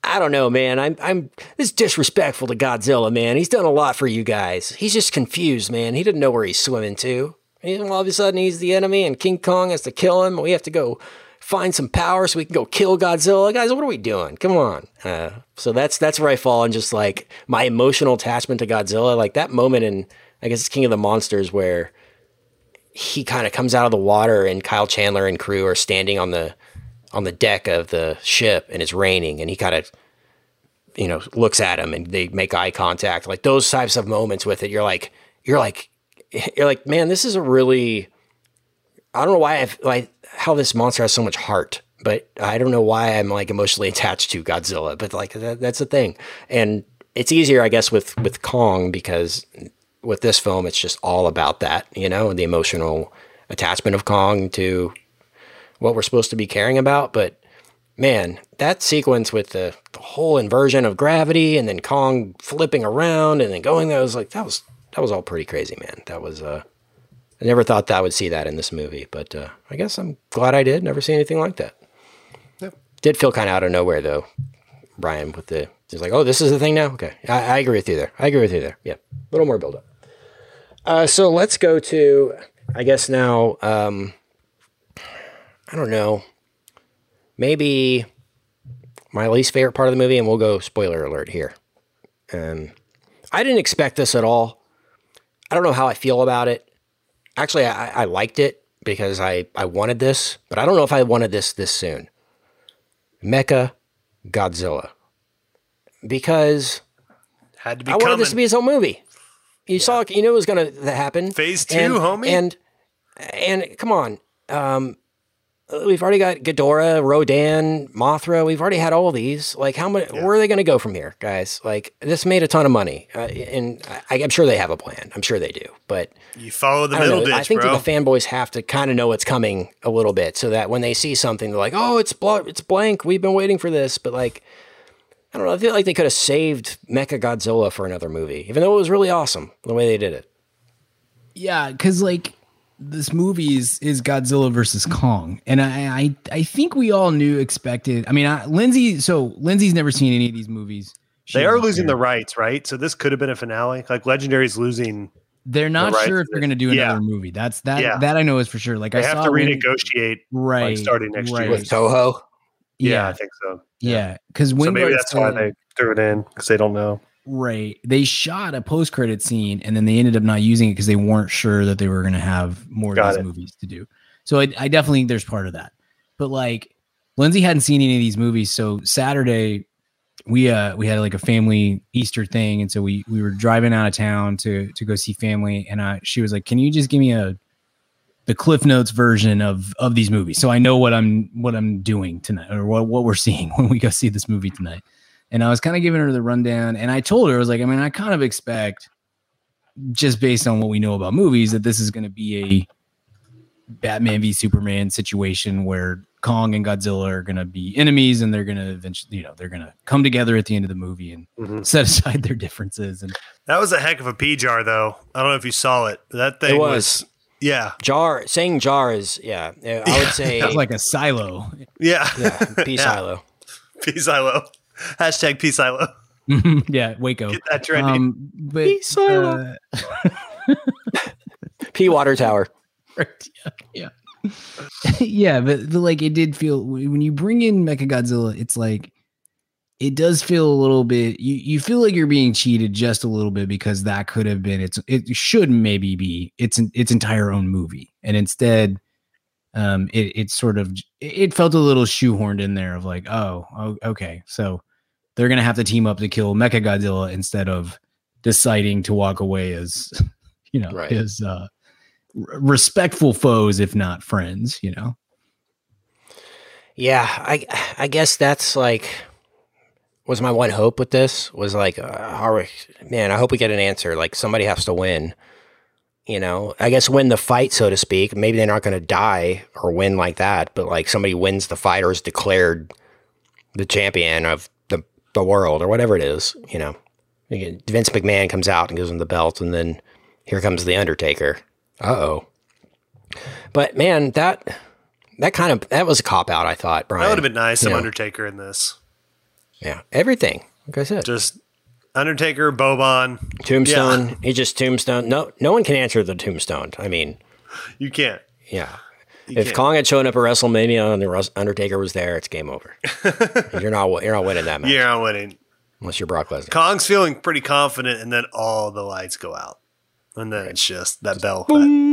I don't know, man. I'm, I'm, this is disrespectful to Godzilla, man. He's done a lot for you guys. He's just confused, man. He didn't know where he's swimming to. And all of a sudden he's the enemy and King Kong has to kill him. We have to go find some power so we can go kill Godzilla. Guys, what are we doing? Come on. Uh, so that's, that's where I fall in just like my emotional attachment to Godzilla. Like that moment in, I guess it's King of the Monsters where he kind of comes out of the water and Kyle Chandler and crew are standing on the, on the deck of the ship and it's raining and he kind of, you know, looks at him and they make eye contact. Like those types of moments with it. You're like, you're like, you're like, man, this is a really, I don't know why I've like how this monster has so much heart, but I don't know why I'm like emotionally attached to Godzilla, but like that, that's the thing. And it's easier, I guess, with, with Kong because with this film, it's just all about that, you know, the emotional attachment of Kong to what we're supposed to be caring about. But man, that sequence with the, the whole inversion of gravity and then Kong flipping around and then going there, I was like, that was, that was all pretty crazy, man. That was, uh, I never thought that I would see that in this movie, but uh, I guess I'm glad I did. Never see anything like that. Yep. Did feel kind of out of nowhere though, Brian, with the, he's like, oh, this is the thing now? Okay. I, I agree with you there. I agree with you there. Yeah. A little more build up. Uh, so let's go to, I guess now, um, I don't know, maybe my least favorite part of the movie, and we'll go spoiler alert here. Um, I didn't expect this at all. I don't know how I feel about it. Actually, I, I liked it because I, I wanted this, but I don't know if I wanted this this soon. Mecha Godzilla. Because Had to be I wanted coming. this to be its own movie. You yeah. saw, you knew it was going to happen. Phase two, and, homie. And, and come on. Um, we've already got Ghidorah, Rodan, Mothra. We've already had all these. Like, how much? Yeah. Where are they going to go from here, guys? Like, this made a ton of money, uh, and I, I'm sure they have a plan. I'm sure they do. But you follow the I middle know, ditch, I think bro. that the fanboys have to kind of know what's coming a little bit, so that when they see something, they're like, "Oh, it's bl- it's blank. We've been waiting for this." But like, I don't know. I feel like they could have saved Mecha Godzilla for another movie, even though it was really awesome the way they did it. Yeah, because like. This movie is, is Godzilla versus Kong. And I, I I think we all knew, expected. I mean, I, Lindsay, so Lindsay's never seen any of these movies. She they are losing there. the rights, right? So this could have been a finale. Like Legendary's losing. They're not the sure if they're going to do another yeah. movie. That's that yeah. that I know is for sure. Like they I have saw to when, renegotiate right, like starting next right. year. With Toho? Yeah, Yeah, I think so. Yeah, because so maybe that's why they threw it in, because they don't know. Right. They shot a post-credit scene and then they ended up not using it because they weren't sure that they were going to have more Got of these it. movies to do. So I, I definitely think there's part of that. But like Lindsay hadn't seen any of these movies. So Saturday we uh we had like a family Easter thing. And so we we were driving out of town to to go see family. And uh, she was like, can you just give me a the Cliff Notes version of of these movies so I know what I'm what I'm doing tonight or what, what we're seeing when we go see this movie tonight. And I was kind of giving her the rundown, and I told her, I was like, I mean, I kind of expect, just based on what we know about movies, that this is going to be a Batman v Superman situation where Kong and Godzilla are going to be enemies, and they're going to eventually, you know, they're going to come together at the end of the movie and Mhm. set aside their differences. And That was a heck of a pea jar, though. I don't know if you saw it. That thing It was, was. yeah, Jar, saying jar is, yeah, I would say, it's like a silo. yeah, yeah, P Yeah. silo. Pea silo. Hashtag pea silo. Yeah, Waco. Get that trendy. Um, but P silo. uh, P water tower. yeah, yeah. Yeah, but the, like it did feel when you bring in Mechagodzilla, it's like it does feel a little bit. You you feel like you're being cheated just a little bit because that could have been it's it should maybe be its its entire own movie, and instead, um, it it sort of it felt a little shoehorned in there of like oh, oh okay, so they're gonna have to team up to kill Mechagodzilla instead of deciding to walk away as you know Right. his uh. respectful foes, if not friends, you know? Yeah, I I guess that's like was my one hope with this was like, uh, how are- man, I hope we get an answer. Like somebody has to win, you know. I guess win the fight, so to speak. Maybe they're not going to die or win like that, but like somebody wins the fight or is declared the champion of the the world or whatever it is, you know. Vince McMahon comes out and gives him the belt, and then here comes the Undertaker. Uh-oh. But man, that that kind of that was a cop out, I thought, Brian. That would have been nice. Some You know. Undertaker in this. Yeah, everything. Like I said, Just Undertaker, Boban, Tombstone. Yeah. He just Tombstone. No, no one can answer the Tombstone. I mean, you can't. yeah. You if can't. Kong had shown up at WrestleMania and the Rus- Undertaker was there, it's game over. you're not. You're not winning that match. You're not winning. Unless you're Brock Lesnar. Kong's feeling pretty confident, and then all the lights go out, and then it's just that bell.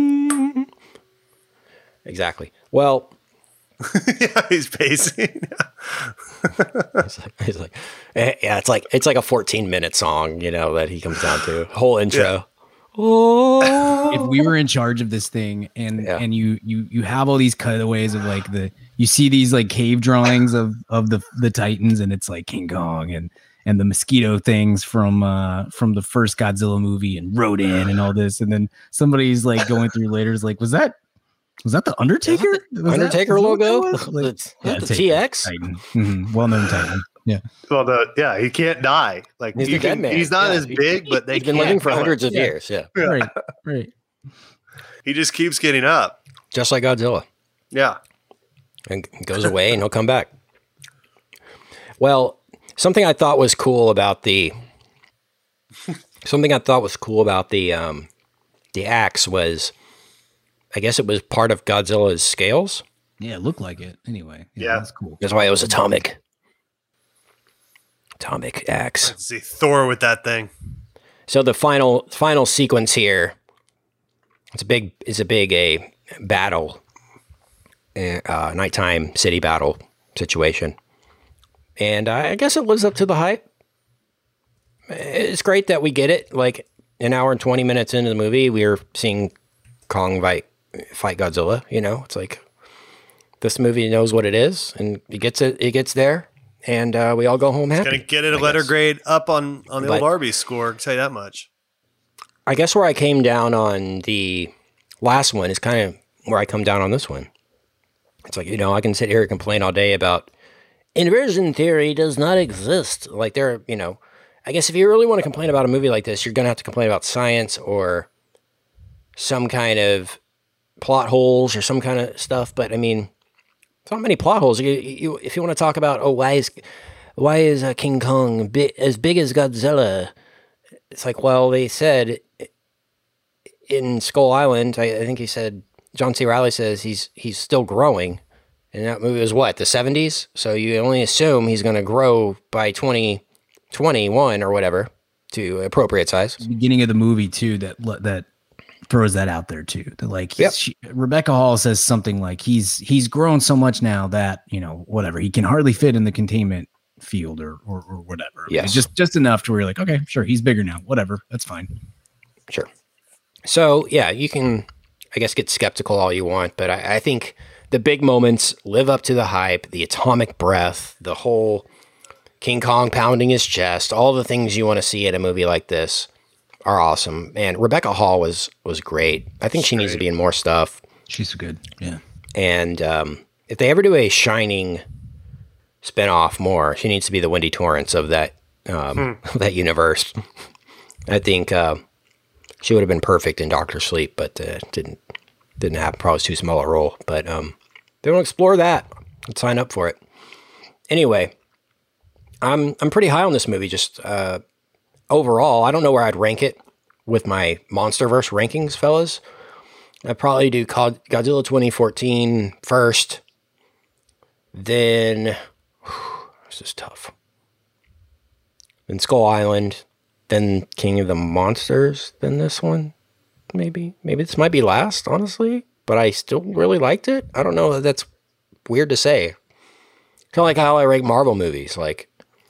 Exactly. Well, yeah, he's pacing. he's like, he's like, eh, yeah, it's like it's like a fourteen minute song, you know, that he comes down to whole intro. Yeah. Oh, If we were in charge of this thing, and Yeah. and you you you have all these cutaways of like the you see these like cave drawings of of the the Titans, and it's like King Kong and and the mosquito things from uh from the first Godzilla movie and Rodan and all this, and then somebody's like going through later is like, was that was that the Undertaker? Was that- Undertaker was that what logo. that was? Like, It's- yeah, the Taker, T X. Titan. Mhm, well-known Titan. Yeah. Well, the, yeah, he can't die. Like He's you the dead can, man. he's not Yeah. as big, but they He's been can't living for kill him. hundreds of Yeah. years. Yeah, Right. Right. He just keeps getting up. just like Godzilla, Yeah. and goes away and he'll come back. Well, something I thought was cool about the something I thought was cool about the um, the axe was, I guess it was part of Godzilla's scales. Yeah, it looked like it. Anyway. Yeah. That's cool. That's why it was atomic. Atomic axe. Let's see Thor with that thing. So the final final sequence here, it's a big is a big a battle, uh, nighttime city battle situation, and I guess it lives up to the hype. It's great that we get it. Like an hour and twenty minutes into the movie, we're seeing Kong fight fight Godzilla. You know, it's like this movie knows what it is, and it gets it. It gets there. And uh, we all go home happy. Gonna get it a I letter guess. grade up on, on the But- old Arby's score, I can tell you that much. I guess where I came down on the last one is kind of where I come down on this one. It's like, you know, I can sit here and complain all day about inversion theory does not exist. Like there, you know, I guess if you really want to complain about a movie like this, you're going to have to complain about science or some kind of plot holes or some kind of stuff. But I mean, it's not many plot holes. You, you, if you want to talk about, oh, why is why is uh, King Kong bi- as big as Godzilla? It's like, well, they said in Skull Island, I, I think he said, John C. Reilly says he's he's still growing. And that movie was what, the seventies? So you only assume he's going to grow by twenty twenty-one or whatever to appropriate size. Beginning of the movie too, that that throws that out there too. That like Yep. she, Rebecca Hall says something like he's he's grown so much now that, you know, whatever, he can hardly fit in the containment field or or, or whatever. Yes. It's just just enough to where you're like, okay, sure, he's bigger now. Whatever, that's fine. Sure. So, yeah, you can, I guess, get skeptical all you want, but I, I think the big moments live up to the hype, the atomic breath, the whole King Kong pounding his chest, all the things you want to see in a movie like this are awesome. And Rebecca Hall was was great. I think she needs to be in more stuff. She's good. Yeah. And um, if they ever do a Shining spinoff more, she needs to be the Wendy Torrance of that um, that universe. I think uh, she would have been perfect in Doctor Sleep, but uh, didn't didn't happen. Probably was too small a role. But um, they don't explore that. Let's sign up for it. Anyway, I'm I'm pretty high on this movie. Just uh, overall, I don't know where I'd rank it with my MonsterVerse rankings, fellas. I'd probably do God- Godzilla twenty fourteen first. Then, whew, this is tough. Then Skull Island. Then King of the Monsters. Then this one. Maybe. Maybe this might be last, honestly. But I still really liked it. I don't know. That's weird to say. Kind of like how I rank Marvel movies. Like,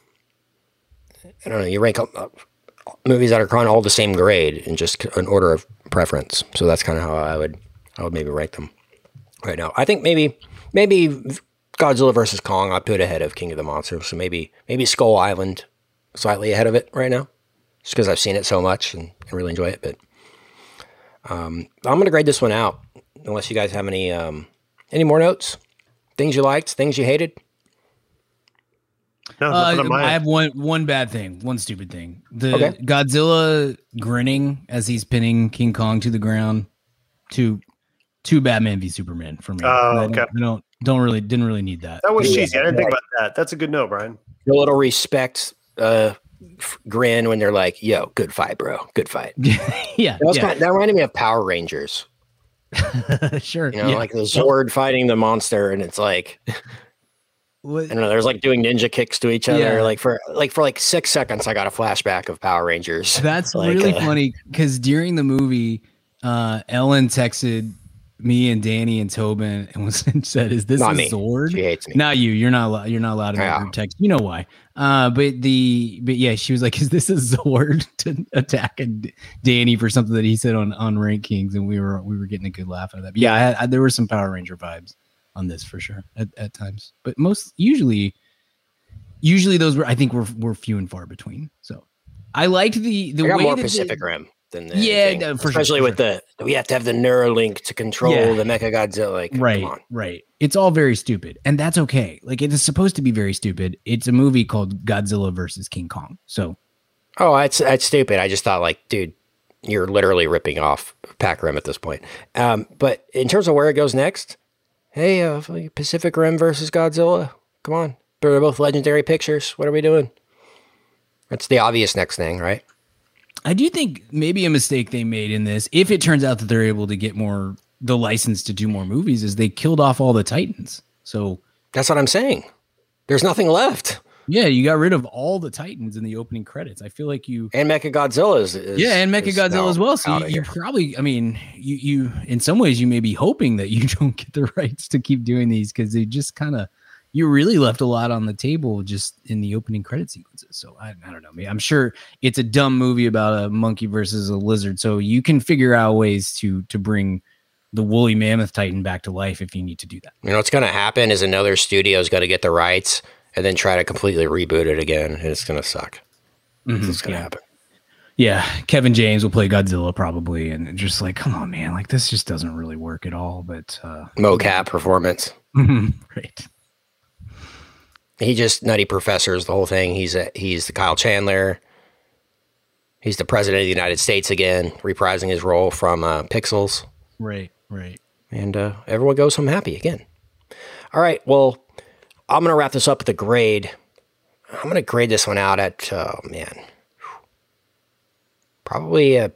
I don't know. You rank uh, movies that are kind of all the same grade in just an order of preference. So that's kind of how I would I would maybe rank them right now. I think maybe maybe Godzilla versus Kong I'd put ahead of King of the Monsters. So maybe maybe Skull Island slightly ahead of it right now, just because I've seen it so much and, and really enjoy it. But um, I'm gonna grade this one out unless you guys have any um, any more notes, things you liked, things you hated. No, Uh, nothing on mine. I have one one bad thing, one stupid thing. The Okay. Godzilla grinning as he's pinning King Kong to the ground. Two, two Batman v Superman for me. Oh, I don't, okay. I don't. Don't really, didn't really need that. That was Yeah. cheesy. I didn't think about that. That's a good note, Brian. The little respect uh, f- grin when they're like, "Yo, good fight, bro. Good fight." yeah, That, was yeah. kind of, that reminded me of Power Rangers. sure. You know, yeah. like the Zord fighting the monster, and it's like What- I don't know. There's like doing ninja kicks to each other. Yeah. Like for like for like six seconds, I got a flashback of Power Rangers. That's Like, really uh, funny because during the movie, uh, Ellen texted me and Danny and Tobin and was and said, "Is this Not a me. Zord?" She hates me. Not you. You're not. Allowed, you're not allowed in Yeah. the group text. You know why? Uh, but the but yeah, she was like, "Is this a Zord to attack a D- Danny for something that he said on on Rank Kings?" And we were we were getting a good laugh out of that. But yeah, I had, I, there were some Power Ranger vibes on this for sure at, at times, but most usually, usually those were I think were were few and far between. So I liked the the I got way more that Pacific they, Rim than the Yeah, anything. no, for sure, especially for with the we have to have the Neuralink to control Yeah. the Mecha Godzilla. Like, right come on. right it's all very stupid, and that's okay. Like, it is supposed to be very stupid. It's a movie called Godzilla versus King Kong, so Oh, that's that's stupid. I just thought, like, dude, you're literally ripping off Pac Rim at this point. Um, but in terms of where it goes next, hey, uh, Pacific Rim versus Godzilla. Come on, they're both legendary pictures. What are we doing? That's the obvious next thing, right? I do think maybe a mistake they made in this, if it turns out that they're able to get more the license to do more movies, is they killed off all the Titans. So That's what I'm saying. There's nothing left. yeah, you got rid of all the Titans in the opening credits. I feel like you And Mecha Godzilla is, is yeah, and is Mechagodzilla now as well. So out you, of you here. probably, I mean, you you in some ways you may be hoping that you don't get the rights to keep doing these because they just kind of you really left a lot on the table just in the opening credit sequences. So I, I don't know. I mean, I'm sure it's a dumb movie about a monkey versus a lizard. So you can figure out ways to to bring the woolly mammoth titan back to life if you need to do that. You know what's going to happen is another studio's got to get the rights and then try to completely reboot it again, and it's going to suck. That's what's going to yeah. happen. Yeah, Kevin James will play Godzilla probably, and just like, come on, man, like this just doesn't really work at all. But uh, Mocap performance. right. He just nutty professors the whole thing. He's a, he's the Kyle Chandler. He's the president of the United States again, reprising his role from uh, Pixels, Right, right. and uh, everyone goes home happy again. All right, well, I'm gonna wrap this up with a grade. I'm gonna grade this one out at oh man, probably a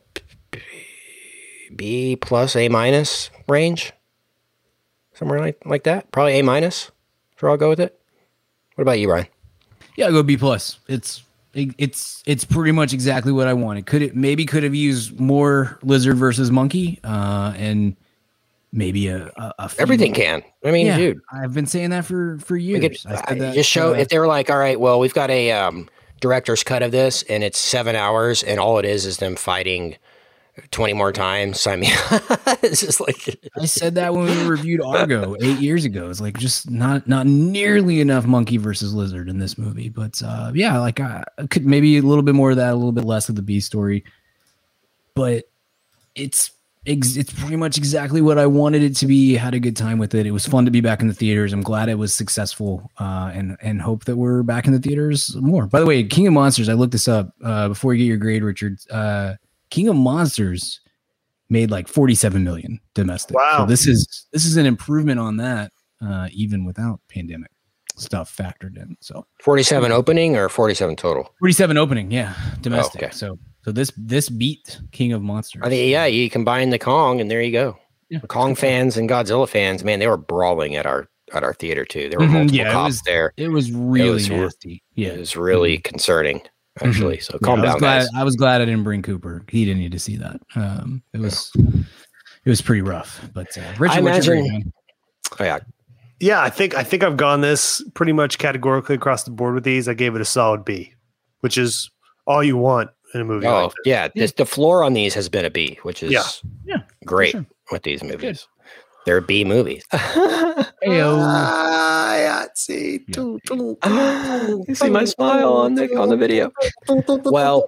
B plus A minus range, somewhere like like that. Probably A minus. Sure, I'll go with it. What about you, Brian? Yeah, I'll go B plus. It's it, it's it's pretty much exactly what I wanted. Could it maybe could have used more lizard versus monkey, uh, and maybe a, a, a few- Everything can. I mean, Yeah, dude. I've been saying that for for We years. could I uh, said that, just show uh, if they were like, all right, well, we've got a um, director's cut of this, and it's seven hours, and all it is is them fighting twenty more times. I mean, it's just like I said that when we reviewed Argo eight years ago. It's like just not not nearly enough monkey versus lizard in this movie. But uh, yeah, like I could maybe a little bit more of that, a little bit less of the B story. But it's ex- it's pretty much exactly what I wanted it to be. Had a good time with it. It was fun to be back in the theaters. I'm glad it was successful, uh, and and hope that we're back in the theaters more. By the way, King of Monsters. I looked this up uh, before you get your grade, Richard. Uh, King of Monsters made like forty-seven million domestic. Wow. So this is this is an improvement on that, uh, even without pandemic stuff factored in. So forty-seven opening or forty-seven total. forty-seven opening, yeah, domestic. Oh, okay. So so this this beat King of Monsters. I think, yeah, you combine the Kong, and there you go. Yeah. Kong fans and Godzilla fans, man, they were brawling at our at our theater too. There were Mhm, multiple yeah, it cops was- there. It was really was re- nasty. Yeah, It was really concerning, actually. So Yeah, calm I was down, glad, guys. I was glad I didn't bring Cooper. He didn't need to see that. Um, it was it was pretty rough. But uh, Richard, I what's your imagine- grade, man? Oh yeah, Yeah, I think I think I've gone this pretty much categorically across the board with these. I gave it a solid B, which is all you want in a movie oh like this. yeah. This, the floor on these has been a B, which is Yeah. Yeah, great sure. with these movies. They're B movies. Heyo. Ah, yeah, see, Yeah. Doo, doo, You see my smile on the on the video. Well,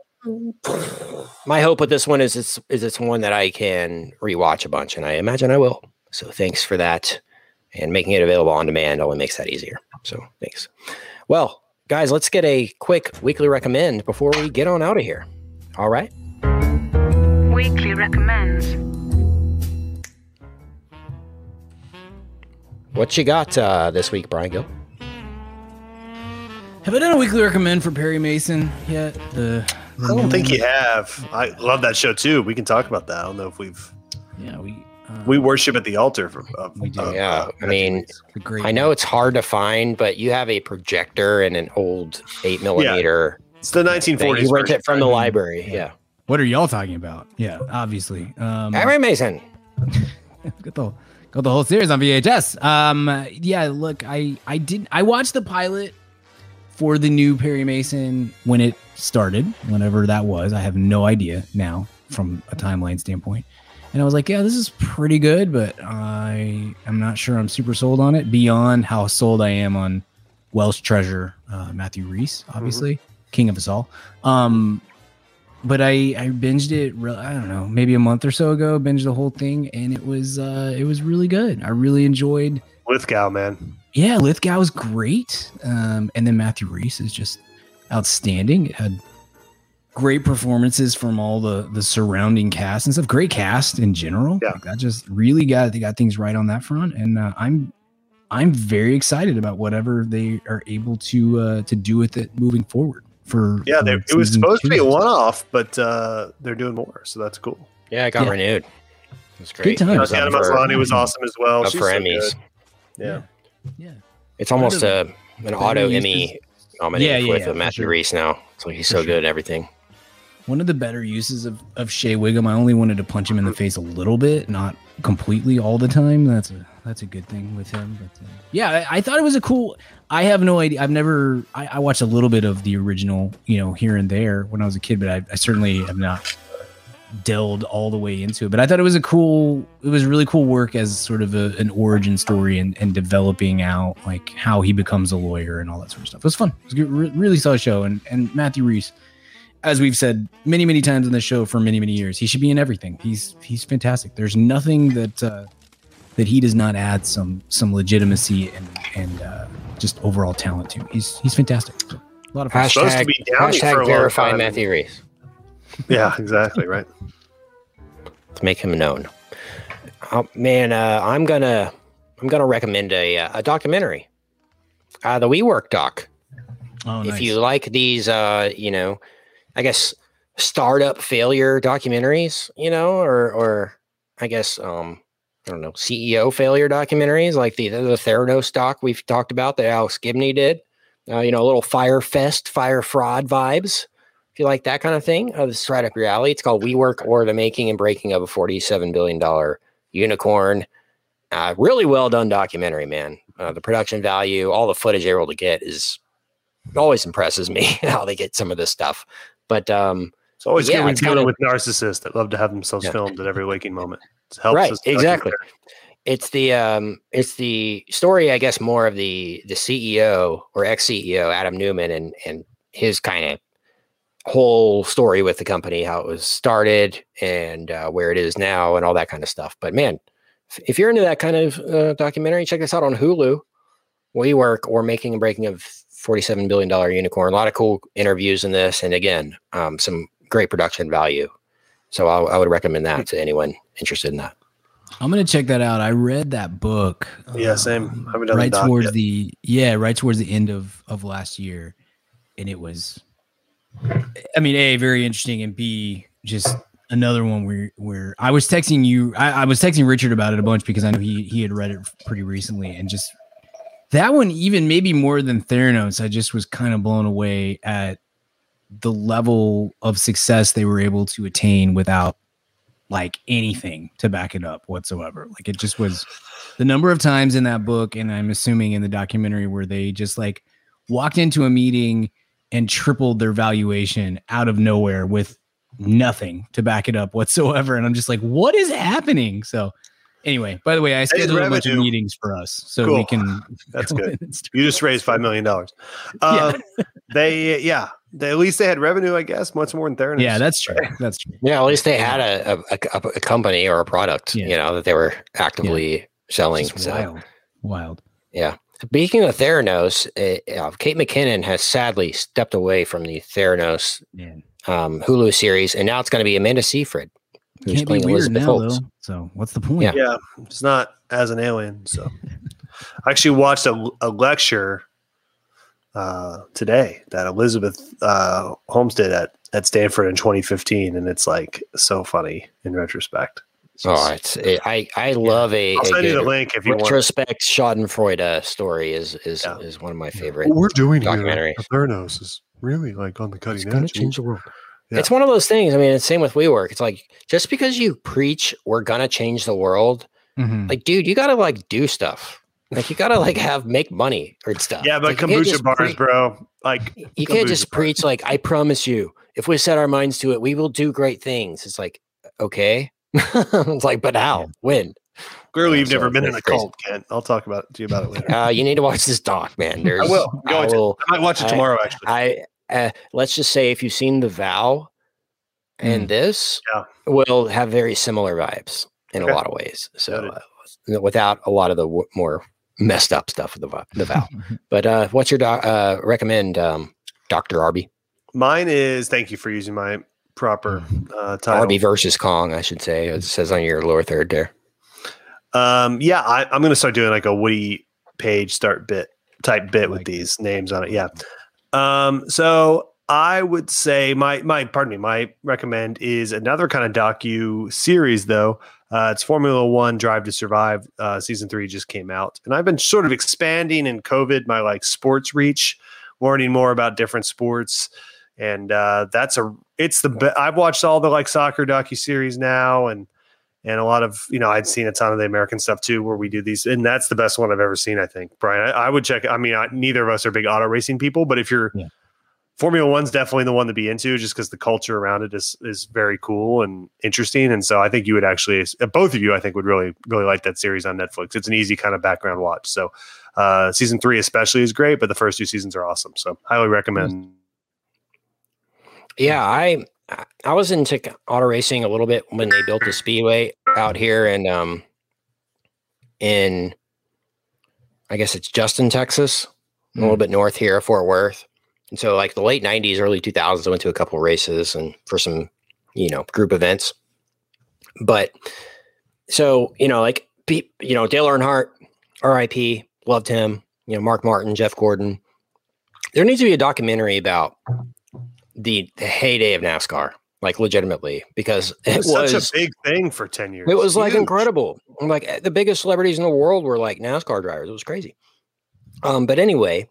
my hope with this one is it's is it's one that I can rewatch a bunch, and I imagine I will. So thanks for that, and making it available on demand only makes that easier. So thanks. Well, guys, let's get a quick weekly recommend before we get on out of here. All right. Weekly recommends. What you got uh, this week, Brian Gill? Have I done a weekly recommend for Perry Mason yet? The, the I don't think you have. I love that show too. We can talk about that. I don't know if we've. Yeah, we uh, we worship at the altar for. Uh, we do. Uh, Yeah, uh, I mean, great I know it's hard to find, but you have a projector and an old eight millimeter. it's the nineteen thing. forties. You rent version. it from the library. Yeah. What are y'all talking about? Yeah, obviously. Um, Perry Mason. got the got the whole series on V H S. Um, yeah, look, I I did I watched the pilot for the new Perry Mason when it started, whenever that was. I have no idea now from a timeline standpoint. And I was like, yeah, this is pretty good, but I am not sure I'm super sold on it beyond how sold I am on Welsh Treasure, uh, Matthew Rhys, obviously, mm-hmm. King of us all. Um, but I, I binged it, re- I don't know, maybe a month or so ago, binged the whole thing, and it was uh, it was really good. I really enjoyed Lithgow, man. Yeah, Lithgow is great. Um, and then Matthew Rhys is just outstanding. It had great performances from all the the surrounding cast and stuff. Great cast in general. Yeah. Like that just really got they got things right on that front. And uh, I'm I'm very excited about whatever they are able to uh, to do with it moving forward. For yeah, uh, it was supposed two. to be a one-off, but uh, they're doing more, so that's cool. Yeah, it got Yeah. renewed. It was great. Good time. It was up Tatiana for- Maslany was awesome as well. up She's for so Emmys. good. Yeah. Yeah. It's almost One a of an auto uses- Emmy nominated Yeah, yeah, with yeah, uh, for Matthew sure. Rhys now. So he's so For good at everything. One of the better uses of, of Shea Wiggum, I only wanted to punch him in the face a little bit, not completely all the time. That's a that's a good thing with him. But uh, yeah, I, I thought it was a cool. I have no idea. I've never. I, I watched a little bit of the original, you know, here and there when I was a kid, but I, I certainly have not delved all the way into it. But I thought it was a cool. It was really cool work as sort of a, an origin story and, and developing out like how he becomes a lawyer and all that sort of stuff. It was fun. It was a good, re- really solid show. And and Matthew Rhys, as we've said many, many times in the show for many, many years, he should be in everything. He's he's fantastic. There's nothing that uh, that he does not add some some legitimacy and and uh, just overall talent to. He's he's fantastic. So, a lot of fun. Supposed to Hashtag, be Downey for a hashtag long verify time. Matthew Rhys. Yeah, exactly. Right. To make him known. Oh, man, uh, I'm gonna I'm gonna recommend a uh, a documentary, uh, the WeWork doc. Oh, If nice. you like these, uh, you know, I guess startup failure documentaries, you know, or or I guess um, I don't know, C E O failure documentaries like the the Theranos doc we've talked about that Alex Gibney did. Uh, you know, a little Fire Fest, Fire Fraud vibes. If you like that kind of thing, uh, this is right up your alley. It's called WeWork, or the Making and Breaking of a forty-seven billion dollars Unicorn. Uh, really well done documentary, man. Uh, the production value, all the footage they were able to get is always impresses me how they get some of this stuff. But um, It's always Yeah, good when it's dealing kinda- with narcissists that love to have themselves Yeah. filmed at every waking moment. It helps right, us exactly. document. It's the um, it's the story, I guess, more of the the C E O or ex C E O Adam Newman and and his kind of whole story with the company, how it was started and uh, where it is now, and all that kind of stuff. But man, if- if you're into that kind of uh, documentary, check this out on Hulu. WeWork, or Making and Breaking of forty-seven billion dollars Unicorn. A lot of cool interviews in this, and again, um, some great production value. So I, I would recommend that to anyone interested in that. I'm gonna check that out. I read that book. Yeah, uh, same. I haven't done right the doc towards yet. the yeah, right towards the end of of last year, and it was. I mean, A, very interesting, and B, just another one where where I was texting you. I, I was texting Richard about it a bunch because I know he he had read it pretty recently, and just that one, even maybe more than Theranos, I just was kind of blown away at the level of success they were able to attain without like anything to back it up whatsoever. Like it just was the number of times in that book, and I'm assuming in the documentary, where they just like walked into a meeting and tripled their valuation out of nowhere with nothing to back it up whatsoever. And I'm just like, what is happening? So anyway, by the way, I scheduled a bunch of revenue. meetings for us so Cool. we can. That's go good. in and start- You just raised five million dollars. Um, they, yeah, they, at least they had revenue, I guess, much more than Theranos. Yeah, that's true. That's true. Yeah, at least they had a a, a, a company or a product, Yeah. you know, that they were actively selling. Just So, wild. Wild. yeah. Speaking of Theranos, uh, uh, Kate McKinnon has sadly stepped away from the Theranos Man. um, Hulu series, and now it's going to be Amanda Seyfried, who's Can't be playing weird Elizabeth now, Holmes. though. So what's the point? Yeah. Yeah, it's not as an alien. So I actually watched a, a lecture uh, today that Elizabeth uh, Holmes did at, at Stanford in twenty fifteen, and it's like so funny in retrospect. It's just, oh, it's it, I I love a, I'll a send good you the link if you retrospect Schadenfreude uh, story is is yeah. is one of my favorite. What we're doing documentaries. Here, Theranos is really like on the cutting it's edge. It's gonna change the world. Yeah. It's one of those things. I mean, it's same with WeWork. It's like just because you preach we're gonna change the world, mm-hmm. like, dude, you gotta like do stuff. Like you gotta like have make money or stuff. Yeah, but like, kombucha bars, pre- bro. Like you can't just bars. preach like I promise you, if we set our minds to it, we will do great things. It's like okay, it's like, but how? Yeah. When? Clearly, yeah, you've so never been in a crazy. cult, Kent. I'll talk about to you about it later. Uh, you need to watch this doc, man. There's, I will. I'm going I, will, to. I might watch it tomorrow. I, actually, I uh, let's just say if you've seen The Vow. And mm. this yeah. will have very similar vibes in okay. a lot of ways. So uh, without a lot of the w- more messed up stuff of the, the Vow. But uh, what's your doc, uh, recommend, um, Doctor Arby? Mine is, thank you for using my proper uh, title. Arby versus Kong, I should say. It says on your lower third there. Um, yeah, I, I'm going to start doing like a Woody Page start bit type bit like with these names on it. Yeah. Um, so I would say my my pardon me, my recommend is another kind of docu series though. Uh, it's Formula One Drive to Survive. Uh, season three just came out, and I've been sort of expanding in COVID my like sports reach, learning more about different sports, and uh, that's a it's the be- I've watched all the like soccer docu series now, and and a lot of you know I'd seen a ton of the American stuff too, where we do these, and that's the best one I've ever seen. I think Brian, I, I would check. I mean, I, neither of us are big auto racing people, but if you're yeah. Formula One's definitely the one to be into just because the culture around it is is very cool and interesting. And so I think you would actually, both of you, I think would really, really like that series on Netflix. It's an easy kind of background watch. So uh, season three especially is great, but the first two seasons are awesome. So highly recommend. Yeah, I I was into auto racing a little bit when they built the Speedway out here and um in, I guess it's Justin, Texas, mm. a little bit north here, Fort Worth. And so like the late nineties, early two thousands, I went to a couple of races and for some, you know, group events. But so, you know, like, you know, Dale Earnhardt, R I P, loved him, you know, Mark Martin, Jeff Gordon. There needs to be a documentary about the, the heyday of NASCAR, like legitimately, because it, it was, was such a big thing for ten years. It was Huge. like incredible. Like the biggest celebrities in the world were like NASCAR drivers. It was crazy. Um, but anyway,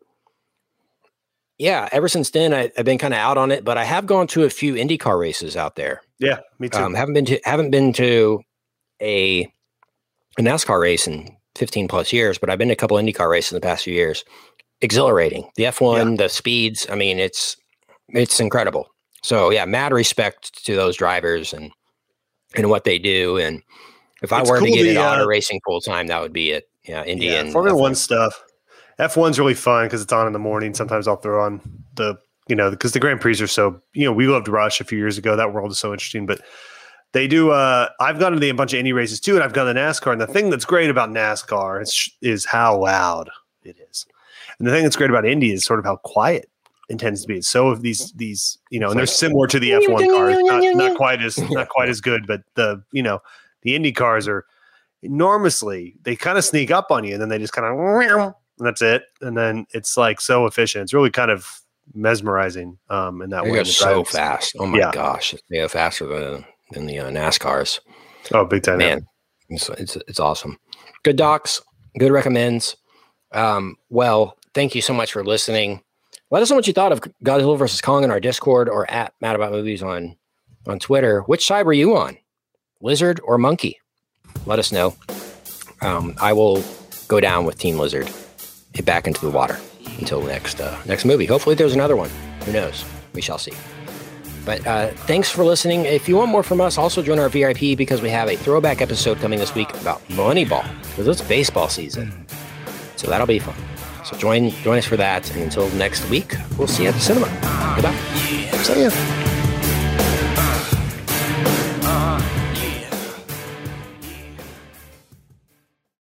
yeah, ever since then, I, I've been kind of out on it, but I have gone to a few IndyCar races out there. Yeah, me too. Um, haven't been to haven't been to a, a NASCAR race in fifteen plus years, but I've been to a couple IndyCar races in the past few years. Exhilarating. The F one, yeah. the speeds. I mean, it's it's incredible. So yeah, mad respect to those drivers and and what they do. And if I it's were cool to get the, into uh, auto racing full time, that would be it. Yeah, Indy yeah, and Formula F one. One stuff. F one's really fun because it's on in the morning. Sometimes I'll throw on the, you know, because the Grand Prix are so, you know, we loved Rush a few years ago. That world is so interesting. But they do, uh, I've gone to the, a bunch of Indy races too, and I've gone to NASCAR. And the thing that's great about NASCAR is, is how loud it is. And the thing that's great about Indy is sort of how quiet it tends to be. So if these, these, you know, and they're similar to the F one cars, not, not quite as, not quite as good, but the, you know, the Indy cars are enormously, they kind of sneak up on you and then they just kind of, and that's it. And then it's like so efficient. It's really kind of mesmerizing um, in that they way. They go so fast. Oh my yeah. gosh. They go faster than, than the uh, NASCARs. Oh, big time. Man, it's, it's, it's awesome. Good docs, good recommends. Um, well, thank you so much for listening. Let us know what you thought of Godzilla versus Kong in our Discord or at Mad About Movies on, on Twitter. Which side were you on? Lizard or monkey? Let us know. Um, I will go down with Team Lizard. Back into the water until next uh, next movie. Hopefully there's another one. Who knows? We shall see. But uh, thanks for listening. If you want more from us, also join our V I P because we have a throwback episode coming this week about Moneyball because it's baseball season. So that'll be fun. So join join us for that. And until next week, we'll see you at the cinema. Goodbye. See ya.